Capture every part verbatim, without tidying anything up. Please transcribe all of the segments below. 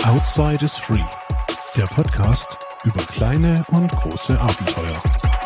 Outside is Free, der Podcast über kleine und große Abenteuer.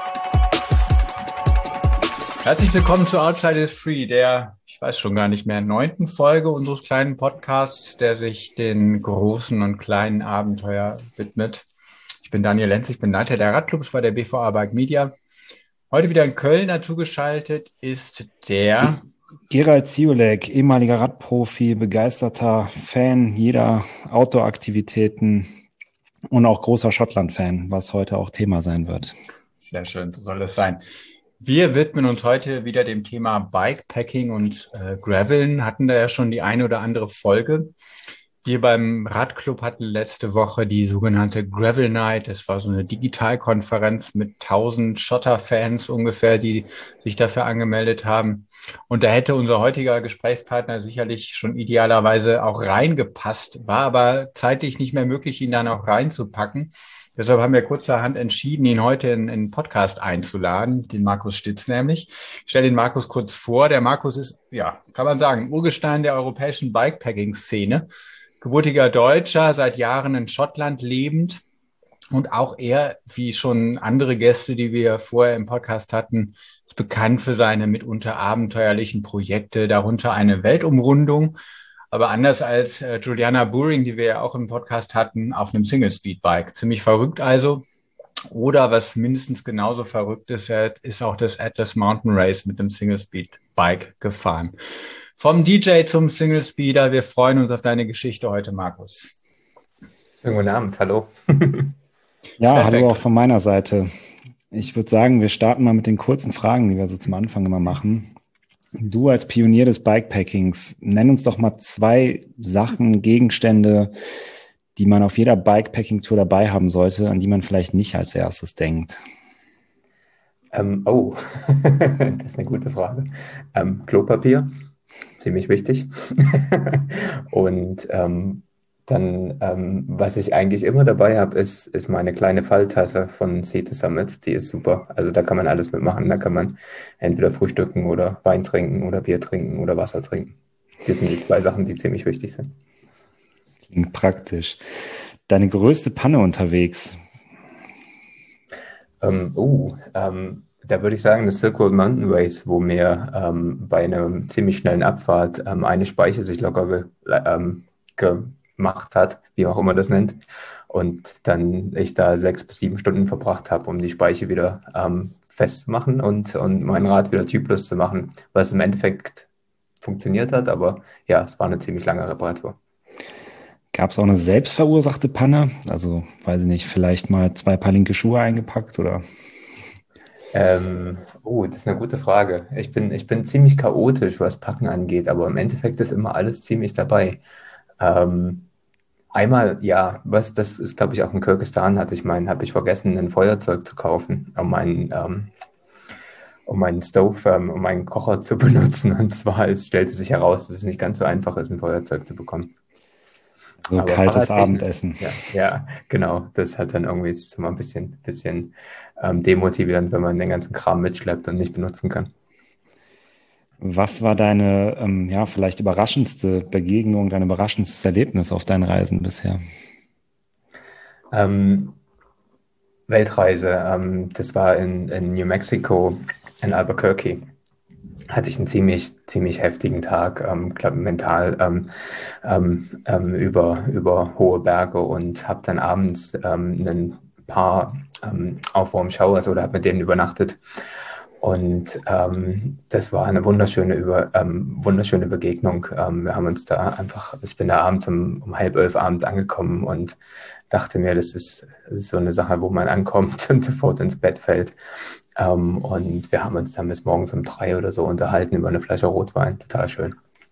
Herzlich willkommen zu Outside is Free, der, ich weiß schon gar nicht mehr, neunten Folge unseres kleinen Podcasts, der sich den großen und kleinen Abenteuer widmet. Ich bin Daniel Lenz, ich bin Leiter der Radclubs bei der B V A Bike Media. Heute wieder in Köln dazugeschaltet ist der Gerald Ziolek, ehemaliger Radprofi, begeisterter Fan jeder Outdoor-Aktivitäten und auch großer Schottland-Fan, was heute auch Thema sein wird. Sehr schön, so soll es sein. Wir widmen uns heute wieder dem Thema Bikepacking und äh, Graveln, hatten da ja schon die eine oder andere Folge. Wir beim Radclub hatten letzte Woche die sogenannte Gravel Night. Das war so eine Digitalkonferenz mit tausend Schotter-Fans ungefähr, die sich dafür angemeldet haben. Und da hätte unser heutiger Gesprächspartner sicherlich schon idealerweise auch reingepasst, war aber zeitlich nicht mehr möglich, ihn dann auch reinzupacken. Deshalb haben wir kurzerhand entschieden, ihn heute in, in den Podcast einzuladen, den Markus Stitz nämlich. Ich stelle den Markus kurz vor. Der Markus ist, ja, kann man sagen, Urgestein der europäischen Bikepacking-Szene. Gebürtiger Deutscher, seit Jahren in Schottland lebend. Und auch er, wie schon andere Gäste, die wir vorher im Podcast hatten, ist bekannt für seine mitunter abenteuerlichen Projekte, darunter eine Weltumrundung. Aber anders als äh, Juliana Buring, die wir ja auch im Podcast hatten, auf einem Single-Speed-Bike. Ziemlich verrückt also. Oder was mindestens genauso verrückt ist, ist auch das Atlas Mountain Race mit einem Single-Speed-Bike gefahren. Vom D J zum Single-Speeder. Wir freuen uns auf deine Geschichte heute, Markus. Schönen guten Abend, hallo. Ja, Perfekt. Hallo auch von meiner Seite. Ich würde sagen, wir starten mal mit den kurzen Fragen, die wir so zum Anfang immer machen. Du als Pionier des Bikepackings, nenn uns doch mal zwei Sachen, Gegenstände, die man auf jeder Bikepacking-Tour dabei haben sollte, an die man vielleicht nicht als erstes denkt. Ähm, oh, das ist eine gute Frage. Ähm, Klopapier, ziemlich wichtig. Und ähm, dann, ähm, was ich eigentlich immer dabei habe, ist, ist meine kleine Falltasse von Sea to Summit. Die ist super. Also da kann man alles mitmachen. Da kann man entweder frühstücken oder Wein trinken oder Bier trinken oder Wasser trinken. Das sind die zwei Sachen, die ziemlich wichtig sind. Klingt praktisch. Deine größte Panne unterwegs? Ähm, oh, ähm, da würde ich sagen, das Silk Road Mountain Race, wo mir ähm, bei einer ziemlich schnellen Abfahrt ähm, eine Speiche sich locker ge, ähm, gemacht hat, wie auch immer das nennt, und dann ich da sechs bis sieben Stunden verbracht habe, um die Speiche wieder ähm, festzumachen und, und mein Rad wieder typlos zu machen, was im Endeffekt funktioniert hat, aber ja, es war eine ziemlich lange Reparatur. Gab es auch eine selbstverursachte Panne? Also, weiß ich nicht, vielleicht mal zwei Paar linke Schuhe eingepackt oder? Ähm, oh, das ist eine gute Frage. Ich bin, ich bin ziemlich chaotisch, was Packen angeht, aber im Endeffekt ist immer alles ziemlich dabei. Ähm, einmal, ja, was, das ist, glaube ich, auch in Kirgisistan, hatte ich meinen, habe ich vergessen, ein Feuerzeug zu kaufen, um meinen, ähm, um meinen Stove, ähm, um meinen Kocher zu benutzen. Und zwar, es stellte sich heraus, dass es nicht ganz so einfach ist, ein Feuerzeug zu bekommen. So Aber kaltes Fahrradfahren, Abendessen. Ja, ja, genau. Das hat dann irgendwie ist immer ein bisschen, bisschen ähm, demotivierend, wenn man den ganzen Kram mitschleppt und nicht benutzen kann. Was war deine, ähm, ja, vielleicht überraschendste Begegnung, dein überraschendstes Erlebnis auf deinen Reisen bisher? Ähm, Weltreise, ähm, das war in, in New Mexico, in Albuquerque. Hatte ich einen ziemlich, ziemlich heftigen Tag, ähm, glaub, mental ähm, ähm, ähm, über, über hohe Berge und habe dann abends ähm, ein paar ähm, Aufwärmschauers oder habe mit denen übernachtet. Und ähm, das war eine wunderschöne, über, ähm, wunderschöne Begegnung. Ähm, wir haben uns da einfach, ich bin da abends um, um halb elf abends angekommen und dachte mir, das ist, das ist so eine Sache, wo man ankommt und sofort ins Bett fällt. Ähm, und wir haben uns dann bis morgens um drei oder so unterhalten über eine Flasche Rotwein. Total schön.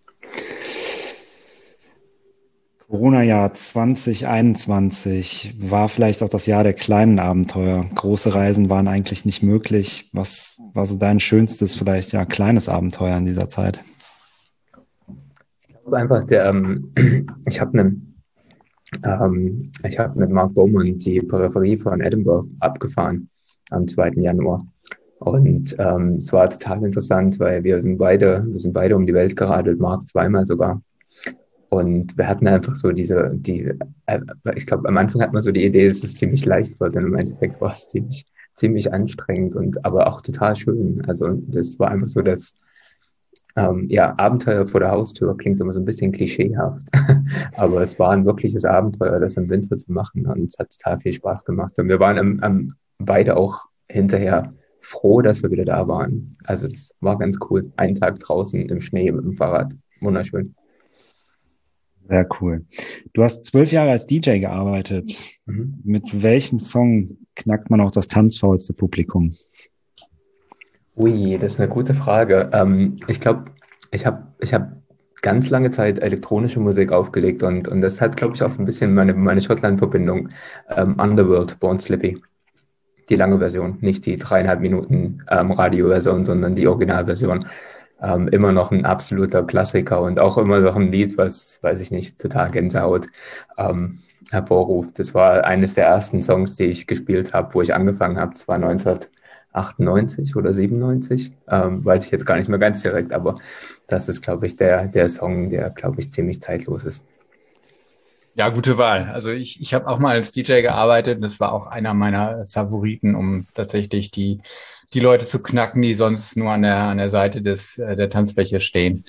Corona-Jahr zwanzig einundzwanzig war vielleicht auch das Jahr der kleinen Abenteuer. Große Reisen waren eigentlich nicht möglich. Was war so dein schönstes, vielleicht ja kleines Abenteuer in dieser Zeit? Ich glaube einfach, der, ähm, ich habe einen, ähm, ich habe mit Mark Bowman die Peripherie von Edinburgh abgefahren am zweiten Januar. Und ähm, es war total interessant, weil wir sind beide, wir sind beide um die Welt geradelt, Mark zweimal sogar. Und wir hatten einfach so diese, die, äh, ich glaube, am Anfang hat man so die Idee, dass es ziemlich leicht wird. Und im Endeffekt war es ziemlich, ziemlich anstrengend und aber auch total schön. Also das war einfach so, dass ähm, ja, Abenteuer vor der Haustür klingt immer so ein bisschen klischeehaft. Aber es war ein wirkliches Abenteuer, das im Winter zu machen. Und es hat total viel Spaß gemacht. Und wir waren am, am, beide auch hinterher froh, dass wir wieder da waren. Also das war ganz cool. Einen Tag draußen im Schnee mit dem Fahrrad. Wunderschön. Sehr cool. Du hast zwölf Jahre als D J gearbeitet. Mhm. Mit welchem Song knackt man auch das tanzfaulste Publikum? Ui, das ist eine gute Frage. Ähm, ich glaube, ich habe ich hab ganz lange Zeit elektronische Musik aufgelegt und, und das hat, glaube ich, auch so ein bisschen meine, meine Schottland-Verbindung. Ähm, Underworld, Born Slippy. Die lange Version, nicht die dreieinhalb Minuten ähm, Radioversion, sondern die Originalversion. Ähm, immer noch ein absoluter Klassiker und auch immer noch ein Lied, was, weiß ich nicht, total Gänsehaut ähm, hervorruft. Das war eines der ersten Songs, die ich gespielt habe, wo ich angefangen habe. Das war neunzehnhundertachtundneunzig oder siebenundneunzig, ähm, weiß ich jetzt gar nicht mehr ganz direkt, aber das ist, glaube ich, der, der Song, der, glaube ich, ziemlich zeitlos ist. Ja, gute Wahl. Also ich, ich habe auch mal als D J gearbeitet. Das war auch einer meiner Favoriten, um tatsächlich die, die Leute zu knacken, die sonst nur an der, an der Seite des, der Tanzfläche stehen.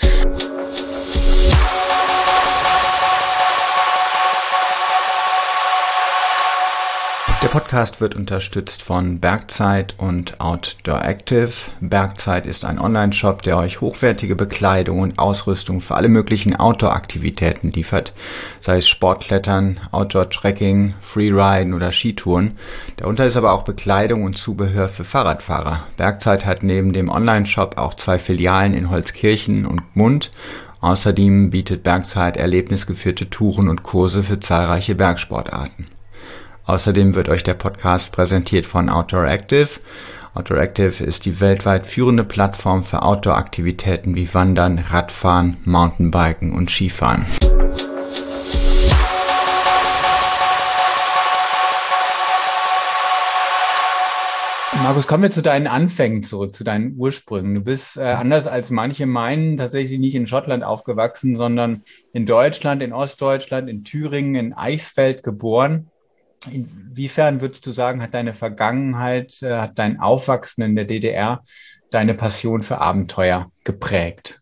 Der Podcast wird unterstützt von Bergzeit und Outdoor Active. Bergzeit ist ein Online-Shop, der euch hochwertige Bekleidung und Ausrüstung für alle möglichen Outdoor-Aktivitäten liefert, sei es Sportklettern, Outdoor-Trekking, Freeriden oder Skitouren. Darunter ist aber auch Bekleidung und Zubehör für Fahrradfahrer. Bergzeit hat neben dem Online-Shop auch zwei Filialen in Holzkirchen und Gmund. Außerdem bietet Bergzeit erlebnisgeführte Touren und Kurse für zahlreiche Bergsportarten. Außerdem wird euch der Podcast präsentiert von Outdoor Active. Outdoor Active ist die weltweit führende Plattform für Outdoor-Aktivitäten wie Wandern, Radfahren, Mountainbiken und Skifahren. Markus, kommen wir zu deinen Anfängen zurück, zu deinen Ursprüngen. Du bist äh, anders als manche meinen tatsächlich nicht in Schottland aufgewachsen, sondern in Deutschland, in Ostdeutschland, in Thüringen, in Eichsfeld geboren. Inwiefern würdest du sagen, hat deine Vergangenheit, äh, hat dein Aufwachsen in der D D R deine Passion für Abenteuer geprägt?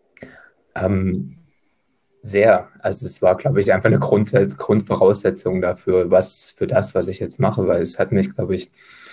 Ähm, sehr. Also es war, glaube ich, einfach eine Grund, Grundvoraussetzung dafür, was für das, was ich jetzt mache, weil es hat mich, glaube ich,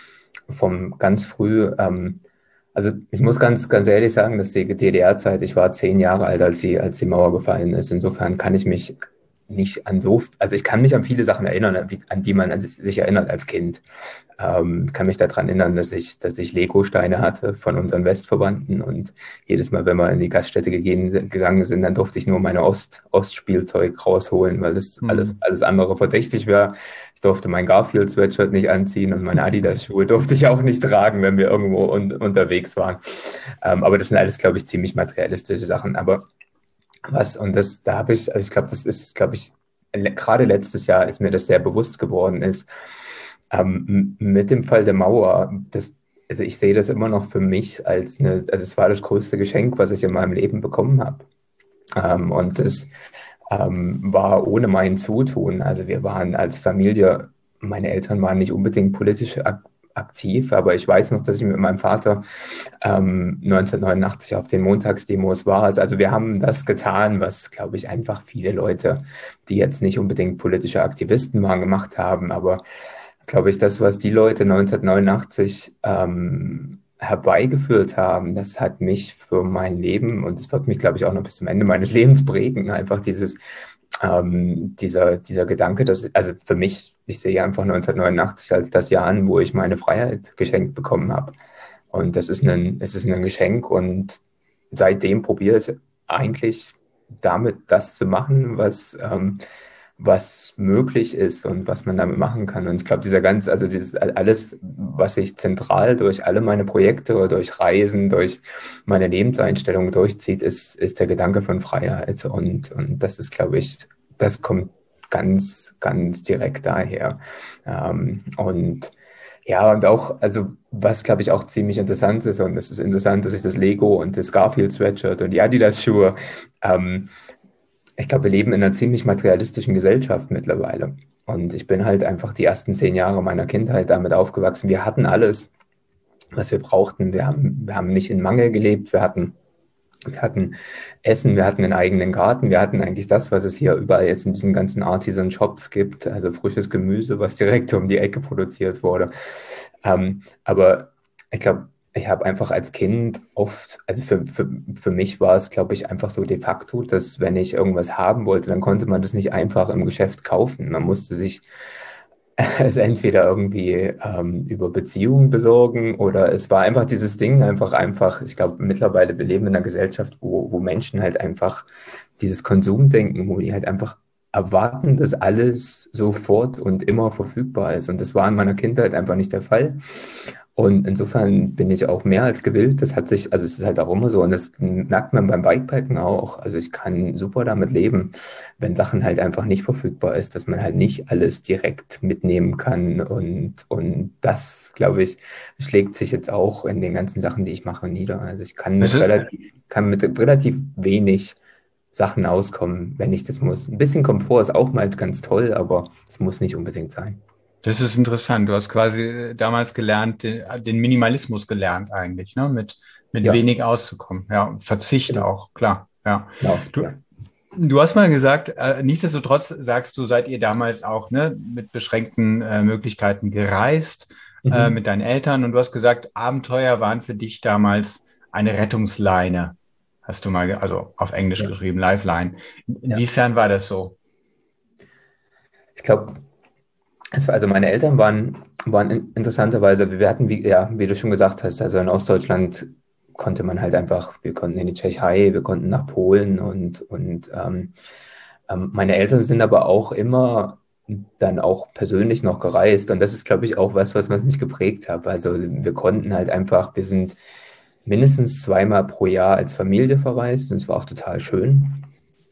vom ganz früh, ähm, also ich muss ganz, ganz ehrlich sagen, dass die D D R-Zeit, ich war zehn Jahre alt, als die, als die Mauer gefallen ist. Insofern kann ich mich nicht an so, also ich kann mich an viele Sachen erinnern, an die man an sich, sich erinnert als Kind. Ähm, kann mich daran erinnern, dass ich, dass ich Lego-Steine hatte von unseren Westverwandten und jedes Mal, wenn wir in die Gaststätte gegeben, gegangen sind, dann durfte ich nur meine Ost, Ostspielzeug rausholen, weil das mhm. alles, alles andere verdächtig wäre. Ich durfte mein Garfield-Sweatshirt nicht anziehen und meine Adidas-Schuhe durfte ich auch nicht tragen, wenn wir irgendwo un, unterwegs waren. Ähm, aber das sind alles, glaube ich, ziemlich materialistische Sachen. Aber was, und das, da habe ich, also ich glaube, das ist, glaube ich, gerade letztes Jahr ist mir das sehr bewusst geworden ist, ähm, mit dem Fall der Mauer, das, also ich sehe das immer noch für mich als eine, also es war das größte Geschenk, was ich in meinem Leben bekommen habe. Ähm, und das ähm, war ohne mein Zutun. Also wir waren als Familie, meine Eltern waren nicht unbedingt politisch ak- aktiv, aber ich weiß noch, dass ich mit meinem Vater ähm, neunzehnhundertneunundachtzig auf den Montagsdemos war. Also wir haben das getan, was, glaube ich, einfach viele Leute, die jetzt nicht unbedingt politische Aktivisten waren, gemacht haben. Aber, glaube ich, das, was die Leute neunzehnhundertneunundachtzig ähm, herbeigeführt haben, das hat mich für mein Leben und das wird mich, glaube ich, auch noch bis zum Ende meines Lebens prägen. Einfach dieses Ähm, dieser, dieser Gedanke, dass, also für mich, ich sehe einfach neunzehnhundertneunundachtzig als das Jahr an, wo ich meine Freiheit geschenkt bekommen habe. Und das ist ein, es ist ein Geschenk und seitdem probiere ich eigentlich damit das zu machen, was, ähm, was möglich ist und was man damit machen kann. Und ich glaube, dieser ganz, also dieses alles, was sich zentral durch alle meine Projekte oder durch Reisen, durch meine Lebenseinstellung durchzieht, ist, ist der Gedanke von Freiheit. Und, und das ist, glaube ich, das kommt ganz, ganz direkt daher. Ähm, und ja, und auch, also was, glaube ich, auch ziemlich interessant ist, und es ist interessant, dass ich das Lego und das Garfield-Sweatshirt und die Adidas-Schuhe ähm, ich glaube, wir leben in einer ziemlich materialistischen Gesellschaft mittlerweile. Und ich bin halt einfach die ersten zehn Jahre meiner Kindheit damit aufgewachsen. Wir hatten alles, was wir brauchten. Wir haben, wir haben nicht in Mangel gelebt. Wir hatten, wir hatten Essen, wir hatten einen eigenen Garten. Wir hatten eigentlich das, was es hier überall jetzt in diesen ganzen Artisan-Shops gibt. Also frisches Gemüse, was direkt um die Ecke produziert wurde. Ähm, aber ich glaube, ich habe einfach als Kind oft, also für, für, für mich war es, glaube ich, einfach so de facto, dass wenn ich irgendwas haben wollte, dann konnte man das nicht einfach im Geschäft kaufen. Man musste sich es entweder irgendwie ähm, über Beziehungen besorgen oder es war einfach dieses Ding, einfach, einfach, ich glaube, mittlerweile wir leben in einer Gesellschaft, wo, wo Menschen halt einfach dieses Konsumdenken, wo die halt einfach erwarten, dass alles sofort und immer verfügbar ist. Und das war in meiner Kindheit einfach nicht der Fall. Und insofern bin ich auch mehr als gewillt. Das hat sich, also es ist halt auch immer so, und das merkt man beim Bikepacken auch. Also ich kann super damit leben, wenn Sachen halt einfach nicht verfügbar ist, dass man halt nicht alles direkt mitnehmen kann. Und, und das, glaube ich, schlägt sich jetzt auch in den ganzen Sachen, die ich mache, nieder. Also ich kann mit relativ, kann mit relativ wenig Sachen auskommen, wenn ich das muss. Ein bisschen Komfort ist auch mal ganz toll, aber es muss nicht unbedingt sein. Das ist interessant. Du hast quasi damals gelernt, den, den Minimalismus gelernt eigentlich, ne? Mit, mit Ja. wenig auszukommen. Ja, Verzicht Genau. auch, klar. Ja. Genau, Du, ja. du hast mal gesagt, äh, nichtsdestotrotz sagst du, seid ihr damals auch, ne, mit beschränkten äh, Möglichkeiten gereist, äh, Mhm. mit deinen Eltern. Und du hast gesagt, Abenteuer waren für dich damals eine Rettungsleine. Hast du mal, ge- also auf Englisch Ja. geschrieben, Lifeline. Ja. Inwiefern war das so? Ich glaube, es war, also meine Eltern waren, waren in, interessanterweise, wir hatten, wie, ja, wie du schon gesagt hast, also in Ostdeutschland konnte man halt einfach, wir konnten in die Tschechei, wir konnten nach Polen und, und ähm, ähm, meine Eltern sind aber auch immer dann auch persönlich noch gereist und das ist, glaube ich, auch was, was mich geprägt hat. Also wir konnten halt einfach, wir sind mindestens zweimal pro Jahr als Familie verreist und es war auch total schön.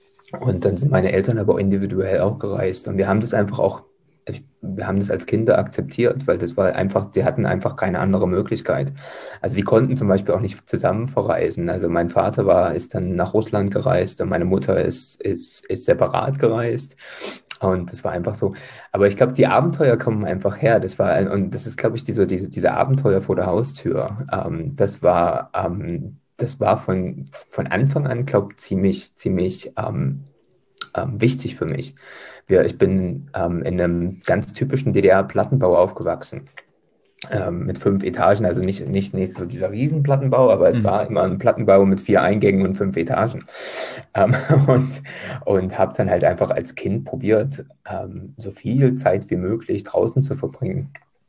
Und dann sind meine Eltern aber auch individuell auch gereist. Und wir haben das einfach auch, wir haben das als Kinder akzeptiert, weil das war einfach, die hatten einfach keine andere Möglichkeit. Also die konnten zum Beispiel auch nicht zusammen verreisen. Also mein Vater war, ist dann nach Russland gereist und meine Mutter ist, ist, ist separat gereist. Und das war einfach so. Aber ich glaube, die Abenteuer kommen einfach her. Das war, und das ist, glaube ich, diese, diese, diese Abenteuer vor der Haustür. Ähm, das war, ähm, das war von, von Anfang an, glaube ich, ziemlich, ziemlich ähm, ähm, wichtig für mich. Wir, ich bin ähm, in einem ganz typischen D D R-Plattenbau aufgewachsen. Ähm, mit fünf Etagen, also nicht, nicht, nicht so dieser Riesenplattenbau, aber es Mhm. war immer ein Plattenbau mit vier Eingängen und fünf Etagen. Ähm, und und habe dann halt einfach als Kind probiert, ähm, so viel Zeit wie möglich draußen zu verbringen.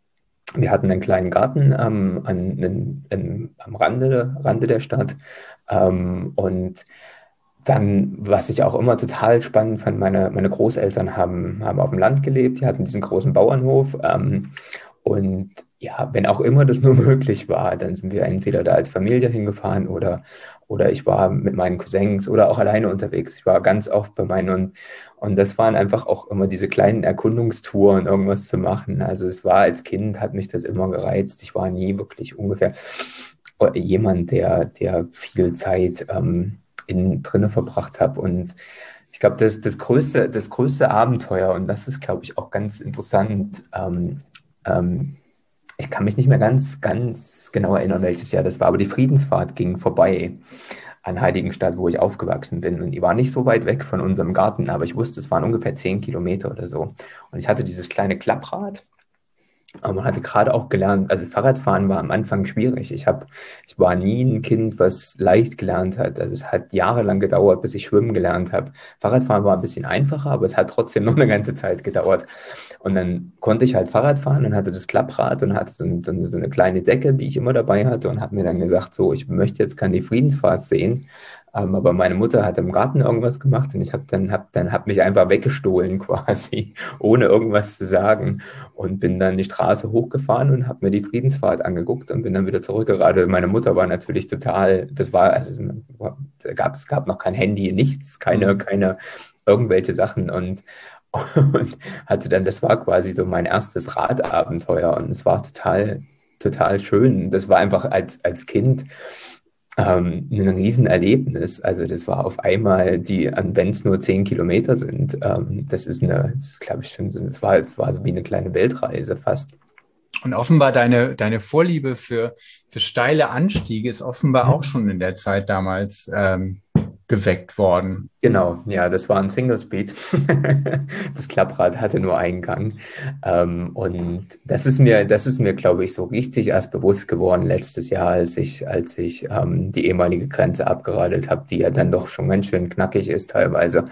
Wir hatten einen kleinen Garten ähm, an, in, in, am Rande, Rande der Stadt. Ähm, und dann, was ich auch immer total spannend fand, meine, meine Großeltern haben, haben auf dem Land gelebt, die hatten diesen großen Bauernhof. Ähm, und ja, wenn auch immer das nur möglich war, dann sind wir entweder da als Familie hingefahren oder, oder ich war mit meinen Cousins oder auch alleine unterwegs. Ich war ganz oft bei meinen und, und das waren einfach auch immer diese kleinen Erkundungstouren, irgendwas zu machen. Also es war als Kind, hat mich das immer gereizt. Ich war nie wirklich ungefähr jemand, der, der viel Zeit ähm, in drinne verbracht habe. Und ich glaube, das, das größte, das größte Abenteuer, und das ist, glaube ich, auch ganz interessant, ähm, ähm, ich kann mich nicht mehr ganz, ganz genau erinnern, welches Jahr das war, aber die Friedensfahrt ging vorbei an Heiligenstadt, wo ich aufgewachsen bin. Und die war nicht so weit weg von unserem Garten, aber ich wusste, es waren ungefähr zehn Kilometer oder so. Und ich hatte dieses kleine Klapprad. Aber man hatte gerade auch gelernt, also Fahrradfahren war am Anfang schwierig. Ich habe, ich war nie ein Kind, was leicht gelernt hat. Also es hat jahrelang gedauert, bis ich schwimmen gelernt habe. Fahrradfahren war ein bisschen einfacher, aber es hat trotzdem noch eine ganze Zeit gedauert. Und dann konnte ich halt Fahrrad fahren und hatte das Klapprad und hatte so, ein, so eine kleine Decke, die ich immer dabei hatte und habe mir dann gesagt, so, ich möchte jetzt gerne die Friedensfahrt sehen. Ähm, aber meine Mutter hat im Garten irgendwas gemacht und ich habe dann, hab dann, hab mich einfach weggestohlen quasi, ohne irgendwas zu sagen und bin dann die Straße hochgefahren und habe mir die Friedensfahrt angeguckt und bin dann wieder zurückgeradelt. Meine Mutter war natürlich total, das war, also es gab, es gab noch kein Handy, nichts, keine, keine irgendwelche Sachen und und hatte dann, das war quasi so mein erstes Radabenteuer und es war total, total schön. Das war einfach als, als Kind, ähm, ein Riesenerlebnis. Also das war auf einmal, die, wenn es nur zehn Kilometer sind, ähm, das ist eine, glaube ich schon so, das war, es war so wie eine kleine Weltreise fast. Und offenbar deine, deine Vorliebe für, für steile Anstiege ist offenbar auch schon in der Zeit damals ähm, geweckt worden. Genau, ja, das war ein Single Speed. Das Klapprad hatte nur einen Gang. Ähm, und das ist mir, das ist mir, glaube ich, so richtig erst bewusst geworden letztes Jahr, als ich, als ich ähm, die ehemalige Grenze abgeradelt habe, die ja dann doch schon ganz schön knackig ist teilweise.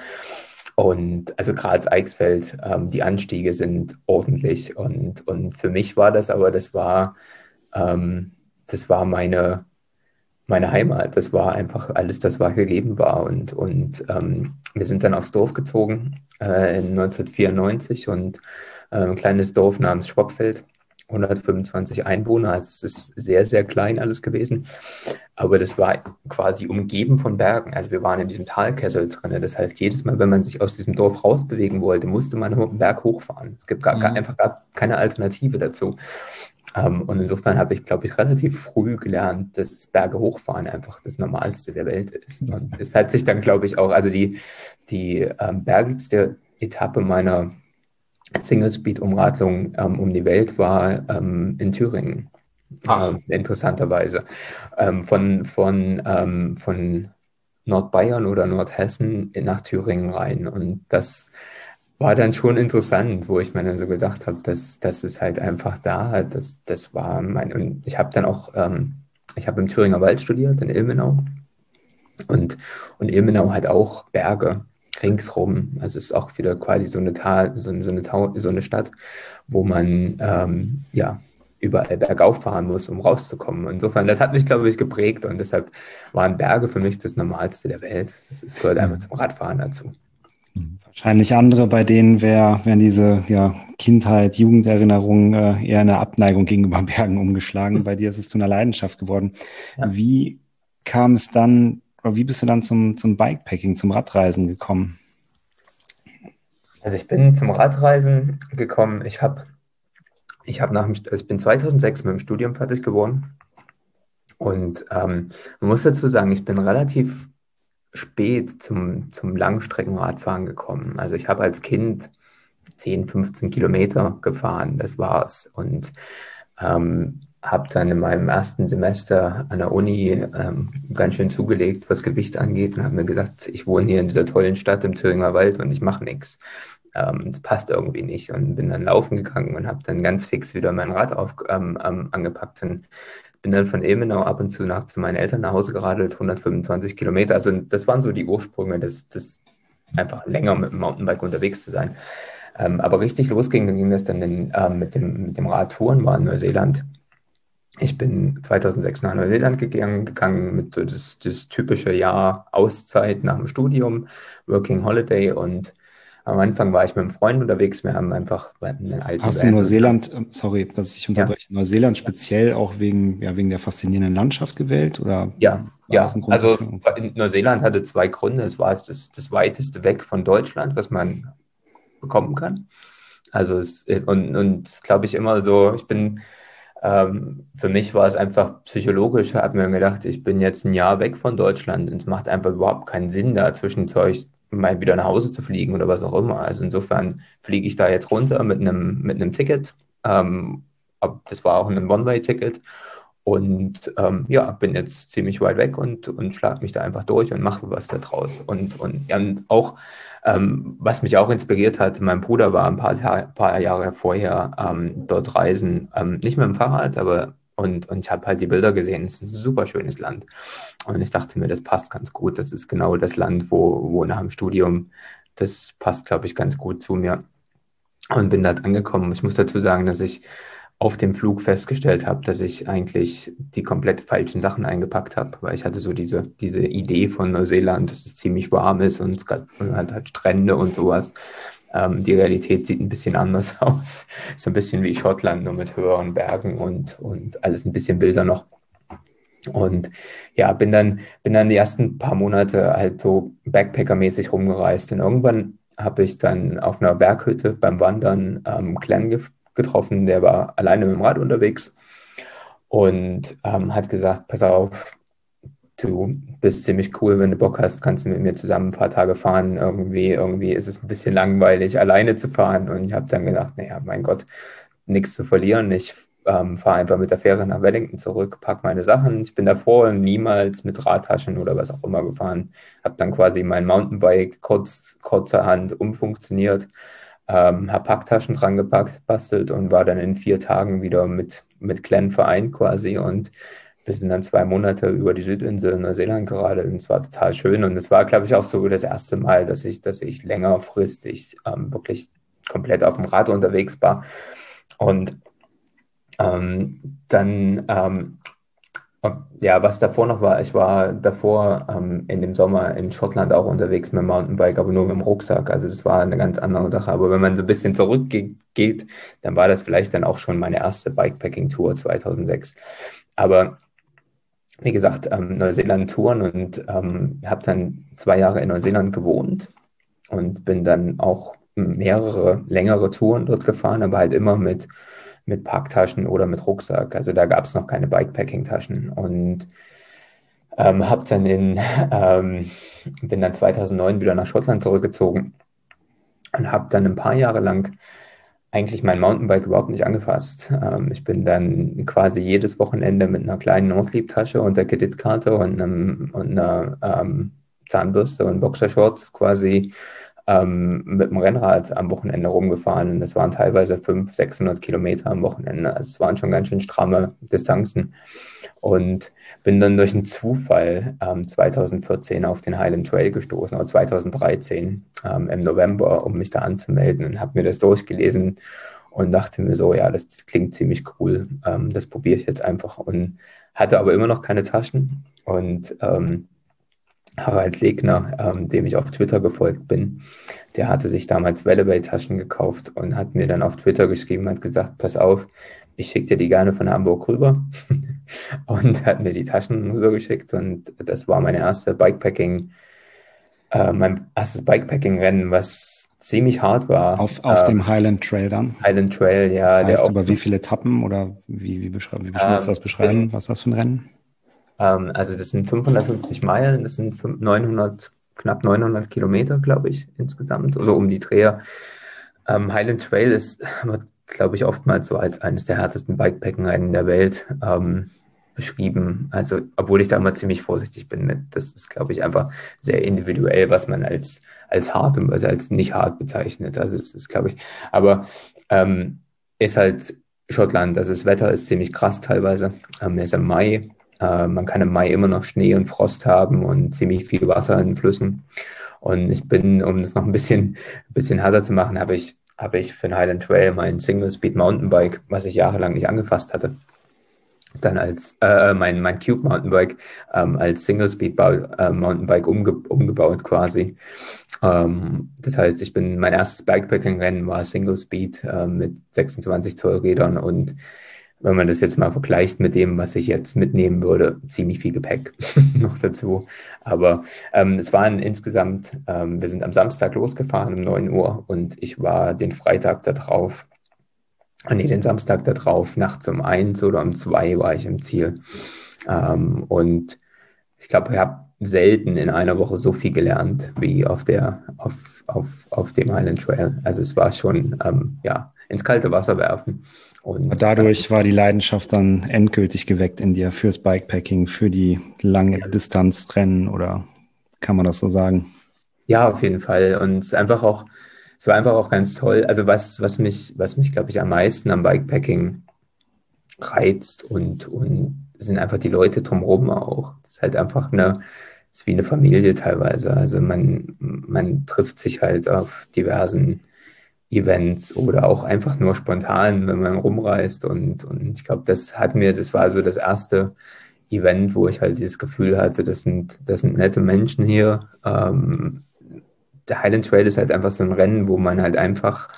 Und also Graz-Eichsfeld, ähm, die Anstiege sind ordentlich. Und, und für mich war das aber, das war, ähm, das war meine meine Heimat. Das war einfach alles, das was gegeben war. Und, und ähm, wir sind dann aufs Dorf gezogen äh, in neunzehnhundertvierundneunzig und äh, ein kleines Dorf namens Schwopfeld, hundertfünfundzwanzig Einwohner. Also es ist sehr, sehr klein alles gewesen. Aber das war quasi umgeben von Bergen. Also wir waren in diesem Talkessel drin. Das heißt, jedes Mal, wenn man sich aus diesem Dorf rausbewegen wollte, musste man einen Berg hochfahren. Es gibt gar, gar, einfach gar keine Alternative dazu. Um, und insofern habe ich, glaube ich, relativ früh gelernt, dass Berge hochfahren einfach das Normalste der Welt ist. Und das hat sich dann, glaube ich, auch, also die, die ähm, bergigste Etappe meiner Single-Speed-Umradlung ähm, um die Welt war ähm, in Thüringen, ähm, interessanterweise. Ähm, von, von, ähm, von Nordbayern oder Nordhessen nach Thüringen rein. Und das war dann schon interessant, wo ich mir dann so gedacht habe, dass das ist halt einfach da. Das, das war mein, und ich habe dann auch, ähm, ich habe im Thüringer Wald studiert, in Ilmenau. Und, und Ilmenau hat auch Berge ringsrum. Also es ist auch wieder quasi so eine Tal, so, so eine Tau, so eine Stadt, wo man ähm, ja überall bergauf fahren muss, um rauszukommen. Insofern, das hat mich, glaube ich, geprägt und deshalb waren Berge für mich das Normalste der Welt. Das ist, gehört einfach zum Radfahren dazu. Wahrscheinlich andere, bei denen wär, wären diese ja, Kindheit, Jugenderinnerungen äh, eher eine Abneigung gegenüber Bergen umgeschlagen. Bei dir ist es zu einer Leidenschaft geworden. Ja. Wie kam es dann, oder wie bist du dann zum, zum Bikepacking, zum Radreisen gekommen? Also ich bin zum Radreisen gekommen. Ich habe, ich habe nach dem, ich bin zweitausendsechs mit dem Studium fertig geworden. Und ähm, man muss dazu sagen, ich bin relativ spät zum, zum Langstreckenradfahren gekommen. Also ich habe als Kind zehn, fünfzehn Kilometer gefahren, das war's. Und ähm, habe dann in meinem ersten Semester an der Uni ähm, ganz schön zugelegt, was Gewicht angeht und habe mir gedacht, ich wohne hier in dieser tollen Stadt im Thüringer Wald und ich mache nichts. Ähm, das passt irgendwie nicht und bin dann laufen gegangen und habe dann ganz fix wieder mein Rad auf, ähm, ähm, angepackt und bin dann von Ilmenau ab und zu nach zu meinen Eltern nach Hause geradelt, hundertfünfundzwanzig Kilometer. Also das waren so die Ursprünge, des, des einfach länger mit dem Mountainbike unterwegs zu sein. Ähm, aber richtig losging, dann ging das dann in, ähm, mit dem, mit dem Radtouren, war in Neuseeland. Ich bin zweitausendsechs nach Neuseeland gegangen, gegangen mit so das, das typische Jahr Auszeit nach dem Studium, Working Holiday und am Anfang war ich mit einem Freund unterwegs. Wir haben einfach einen alten Hast du Neuseeland, sorry, dass ich unterbreche, ja. Neuseeland speziell auch wegen, ja, wegen der faszinierenden Landschaft gewählt? Oder ja, ja. Also in Neuseeland hatte zwei Gründe. Es war das, das weiteste weg von Deutschland, was man bekommen kann. Also es, und, und glaube ich immer so, ich bin, ähm, für mich war es einfach psychologisch, habe mir gedacht, ich bin jetzt ein Jahr weg von Deutschland und es macht einfach überhaupt keinen Sinn, da zwischenzeug mal wieder nach Hause zu fliegen oder was auch immer. Also insofern fliege ich da jetzt runter mit einem, mit einem Ticket. Ähm, das war auch ein One-Way-Ticket. Und ähm, ja, bin jetzt ziemlich weit weg und, und schlage mich da einfach durch und mache was da draus. Und, und, ja, und auch, ähm, was mich auch inspiriert hat, mein Bruder war ein paar, paar Jahre vorher ähm, dort reisen, ähm, nicht mit dem Fahrrad, aber Und, und ich habe halt die Bilder gesehen. Es ist ein super schönes Land. Und ich dachte mir, das passt ganz gut. Das ist genau das Land, wo, wo nach dem Studium, das passt, glaube ich, ganz gut zu mir. Und bin dort angekommen. Ich muss dazu sagen, dass ich auf dem Flug festgestellt habe, dass ich eigentlich die komplett falschen Sachen eingepackt habe. Weil ich hatte so diese, diese Idee von Neuseeland, dass es ziemlich warm ist und es hat halt Strände und sowas. Ähm, die Realität sieht ein bisschen anders aus. So ein bisschen wie Schottland, nur mit höheren Bergen und, und alles ein bisschen wilder noch. Und ja, bin dann, bin dann die ersten paar Monate halt so Backpacker-mäßig rumgereist. Und irgendwann habe ich dann auf einer Berghütte beim Wandern ähm, Glenn ge- getroffen, der war alleine mit dem Rad unterwegs und ähm, hat gesagt, pass auf, du bist ziemlich cool, wenn du Bock hast, kannst du mit mir zusammen ein paar Tage fahren. Irgendwie, irgendwie ist es ein bisschen langweilig, alleine zu fahren. Und ich habe dann gedacht, naja, mein Gott, nichts zu verlieren. Ich ähm, fahre einfach mit der Fähre nach Wellington zurück, pack meine Sachen. Ich bin davor niemals mit Radtaschen oder was auch immer gefahren. Habe dann quasi mein Mountainbike kurz, kurzerhand umfunktioniert, ähm, habe Packtaschen dran gepackt, bastelt und war dann in vier Tagen wieder mit, mit Glenn vereint quasi. Und wir sind dann zwei Monate über die Südinsel in Neuseeland geradelt und es war total schön. Und es war, glaube ich, auch so das erste Mal, dass ich, dass ich längerfristig ähm, wirklich komplett auf dem Rad unterwegs war. Und ähm, dann, ähm, ja, was davor noch war, ich war davor ähm, in dem Sommer in Schottland auch unterwegs mit dem Mountainbike, aber nur mit dem Rucksack. Also das war eine ganz andere Sache. Aber wenn man so ein bisschen zurückgeht, dann war das vielleicht dann auch schon meine erste Bikepacking-Tour zweitausendsechs. Aber wie gesagt, ähm, Neuseeland-Touren und ähm, habe dann zwei Jahre in Neuseeland gewohnt und bin dann auch mehrere längere Touren dort gefahren, aber halt immer mit, mit Packtaschen oder mit Rucksack. Also da gab es noch keine Bikepacking-Taschen. Und ähm, hab dann in, ähm, bin dann zweitausendneun wieder nach Schottland zurückgezogen und habe dann ein paar Jahre lang eigentlich mein Mountainbike überhaupt nicht angefasst. Ähm, ich bin dann quasi jedes Wochenende mit einer kleinen Nordlieb-Tasche und der Kreditkarte und, einem, und einer ähm, Zahnbürste und Boxershorts quasi ähm, mit dem Rennrad am Wochenende rumgefahren. Und das waren teilweise fünfhundert, sechshundert Kilometer am Wochenende. Also es waren schon ganz schön stramme Distanzen. Und bin dann durch einen Zufall ähm, zweitausendvierzehn auf den Highland Trail gestoßen, oder zweitausenddreizehn ähm, im November, um mich da anzumelden und habe mir das durchgelesen und dachte mir so, ja, das klingt ziemlich cool, ähm, das probiere ich jetzt einfach und hatte aber immer noch keine Taschen und ähm, Harald Legner, ähm, dem ich auf Twitter gefolgt bin, der hatte sich damals Wellaway-Taschen gekauft und hat mir dann auf Twitter geschrieben, hat gesagt, pass auf, ich schicke dir die gerne von Hamburg rüber und hat mir die Taschen rübergeschickt und das war meine erste Bikepacking, äh, mein erstes Bikepacking-Rennen, was ziemlich hart war. Auf, auf ähm, dem Highland Trail dann? Highland Trail, ja. Das heißt, der auch, über wie viele Etappen oder wie, wie, beschreib, wie ähm, du das beschreiben? bin, Was ist das für ein Rennen? ähm, also das sind fünfhundertfünfzig Meilen, das sind neunhundert, knapp neunhundert Kilometer, glaube ich, insgesamt, also um die Dreh. Ähm, Highland Trail ist, wird, glaube ich, oftmals so als eines der härtesten Bikepacking-Rennen der Welt ähm, beschrieben. Also, obwohl ich da immer ziemlich vorsichtig bin mit, das ist, glaube ich, einfach sehr individuell, was man als, als hart und was als nicht hart bezeichnet. Also, das ist, glaube ich, aber ähm, ist halt Schottland, also das Wetter ist ziemlich krass teilweise. Ähm, es ist im Mai, äh, man kann im Mai immer noch Schnee und Frost haben und ziemlich viel Wasser in den Flüssen. Und ich bin, um das noch ein bisschen, ein bisschen härter zu machen, habe ich habe ich für den Highland Trail mein Single-Speed Mountainbike, was ich jahrelang nicht angefasst hatte, dann als äh, mein, mein Cube Mountainbike ähm, als Single-Speed äh, Mountainbike umge umgebaut quasi. Ähm, das heißt, ich bin mein erstes Bikepacking-Rennen war Single-Speed äh, mit sechsundzwanzig Zoll Rädern und wenn man das jetzt mal vergleicht mit dem, was ich jetzt mitnehmen würde, ziemlich viel Gepäck noch dazu. Aber ähm, es waren insgesamt, ähm, wir sind am Samstag losgefahren um neun Uhr und ich war den Freitag da drauf, nee, den Samstag da drauf, nachts um eins oder um zwei war ich im Ziel. Ähm, und ich glaube, ich habe selten in einer Woche so viel gelernt wie auf der, auf, auf, auf dem Highland Trail. Also es war schon, ähm, ja, ins kalte Wasser werfen. Und dadurch war die Leidenschaft dann endgültig geweckt in dir fürs Bikepacking, für die lange Distanzrennen oder kann man das so sagen? Ja, auf jeden Fall. Und es ist einfach auch, es war einfach auch ganz toll. Also was, was mich, was mich, glaube ich, am meisten am Bikepacking reizt und, und sind einfach die Leute drumherum auch. Das ist halt einfach eine, ist wie eine Familie teilweise. Also man, man trifft sich halt auf diversen Events oder auch einfach nur spontan, wenn man rumreist. Und, und ich glaube, das hat mir, das war so das erste Event, wo ich halt dieses Gefühl hatte, das sind, das sind nette Menschen hier. Ähm, der Highland Trail ist halt einfach so ein Rennen, wo man halt einfach,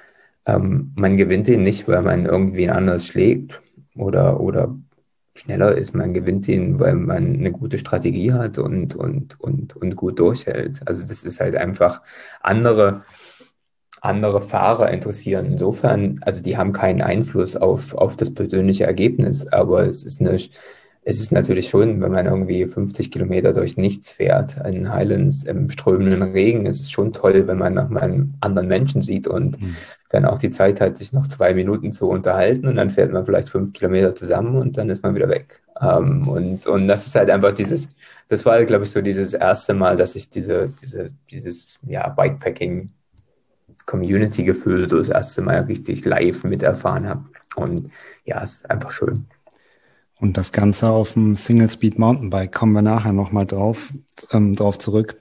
ähm, man gewinnt ihn nicht, weil man irgendwie anders schlägt oder, oder schneller ist. Man gewinnt ihn, weil man eine gute Strategie hat und, und, und, und gut durchhält. Also das ist halt einfach andere andere Fahrer interessieren. Insofern, also die haben keinen Einfluss auf, auf das persönliche Ergebnis, aber es ist eine, es es ist natürlich schon, wenn man irgendwie fünfzig Kilometer durch nichts fährt, in Highlands im strömenden Regen, es ist schon toll, wenn man noch mal einen anderen Menschen sieht und mhm. dann auch die Zeit hat, sich noch zwei Minuten zu unterhalten und dann fährt man vielleicht fünf Kilometer zusammen und dann ist man wieder weg. Ähm, und, und das ist halt einfach dieses, das war, glaube ich, so dieses erste Mal, dass ich diese, diese, dieses, ja, Bikepacking Community-Gefühl so das erste Mal richtig live miterfahren habe. Und ja, es ist einfach schön. Und das Ganze auf dem Single-Speed Mountainbike, kommen wir nachher nochmal drauf, ähm, drauf zurück.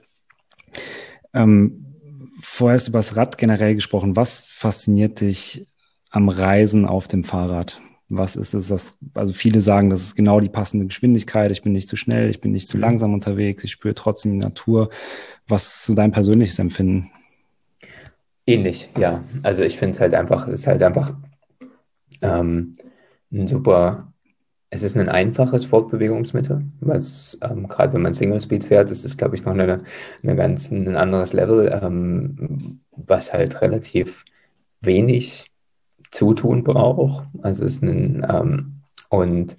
Ähm, vorher hast du über das Rad generell gesprochen. Was fasziniert dich am Reisen auf dem Fahrrad? Was ist es, das, also viele sagen, das ist genau die passende Geschwindigkeit. Ich bin nicht zu schnell, ich bin nicht zu langsam unterwegs, ich spüre trotzdem die Natur. Was ist so dein persönliches Empfinden? Ähnlich, ja. Also ich finde es halt einfach, es ist halt einfach ähm, ein super, es ist ein einfaches Fortbewegungsmittel, was ähm, gerade wenn man Single Speed fährt, ist es, glaube ich, noch eine, eine ganz, ein anderes Level, ähm, was halt relativ wenig Zutun braucht. Also es ist ein, ähm, und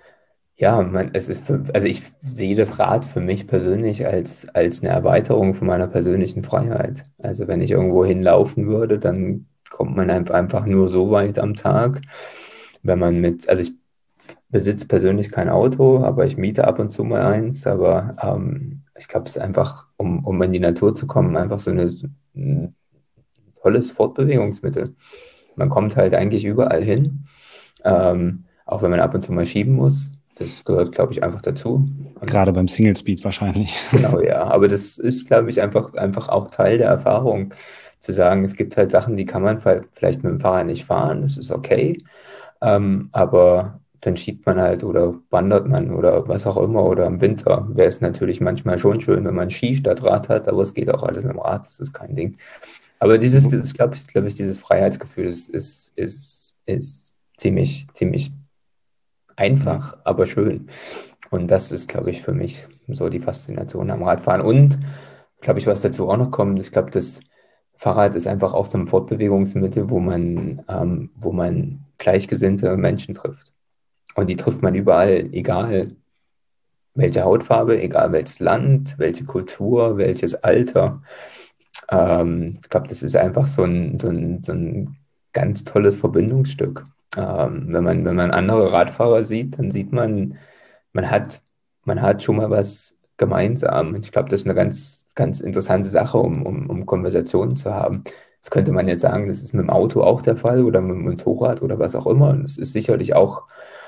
ja, man, es ist für, also ich sehe das Rad für mich persönlich als, als eine Erweiterung von meiner persönlichen Freiheit. Also wenn ich irgendwo hinlaufen würde, dann kommt man einfach nur so weit am Tag. Wenn man mit, also ich besitze persönlich kein Auto, aber ich miete ab und zu mal eins. Aber ähm, ich glaube, es ist einfach, um, um in die Natur zu kommen, einfach so eine, ein tolles Fortbewegungsmittel. Man kommt halt eigentlich überall hin, ähm, auch wenn man ab und zu mal schieben muss. Das gehört, glaube ich, einfach dazu. Gerade beim Single Speed wahrscheinlich. Genau, ja. Aber das ist, glaube ich, einfach, einfach auch Teil der Erfahrung, zu sagen, es gibt halt Sachen, die kann man vielleicht mit dem Fahrrad nicht fahren, das ist okay. Ähm, aber dann schiebt man halt oder wandert man oder was auch immer. Oder im Winter wäre es natürlich manchmal schon schön, wenn man Ski statt Rad hat, aber es geht auch alles mit dem Rad, das ist kein Ding. Aber dieses, das glaube ich, glaube ich, dieses Freiheitsgefühl ist, ist, ist, ist ziemlich, ziemlich einfach, aber schön. Und das ist, glaube ich, für mich so die Faszination am Radfahren. Und, glaube ich, was dazu auch noch kommt, ich glaube, das Fahrrad ist einfach auch so ein Fortbewegungsmittel, wo man, ähm, wo man gleichgesinnte Menschen trifft. Und die trifft man überall, egal welche Hautfarbe, egal welches Land, welche Kultur, welches Alter. Ähm, ich glaube, das ist einfach so ein, so ein, so ein ganz tolles Verbindungsstück. Ähm, wenn man, wenn man andere Radfahrer sieht, dann sieht man, man hat, man hat schon mal was gemeinsam. Und ich glaube, das ist eine ganz, ganz interessante Sache, um, um, um Konversationen zu haben. Das könnte man jetzt sagen, das ist mit dem Auto auch der Fall oder mit dem Motorrad oder was auch immer. Und das ist sicherlich auch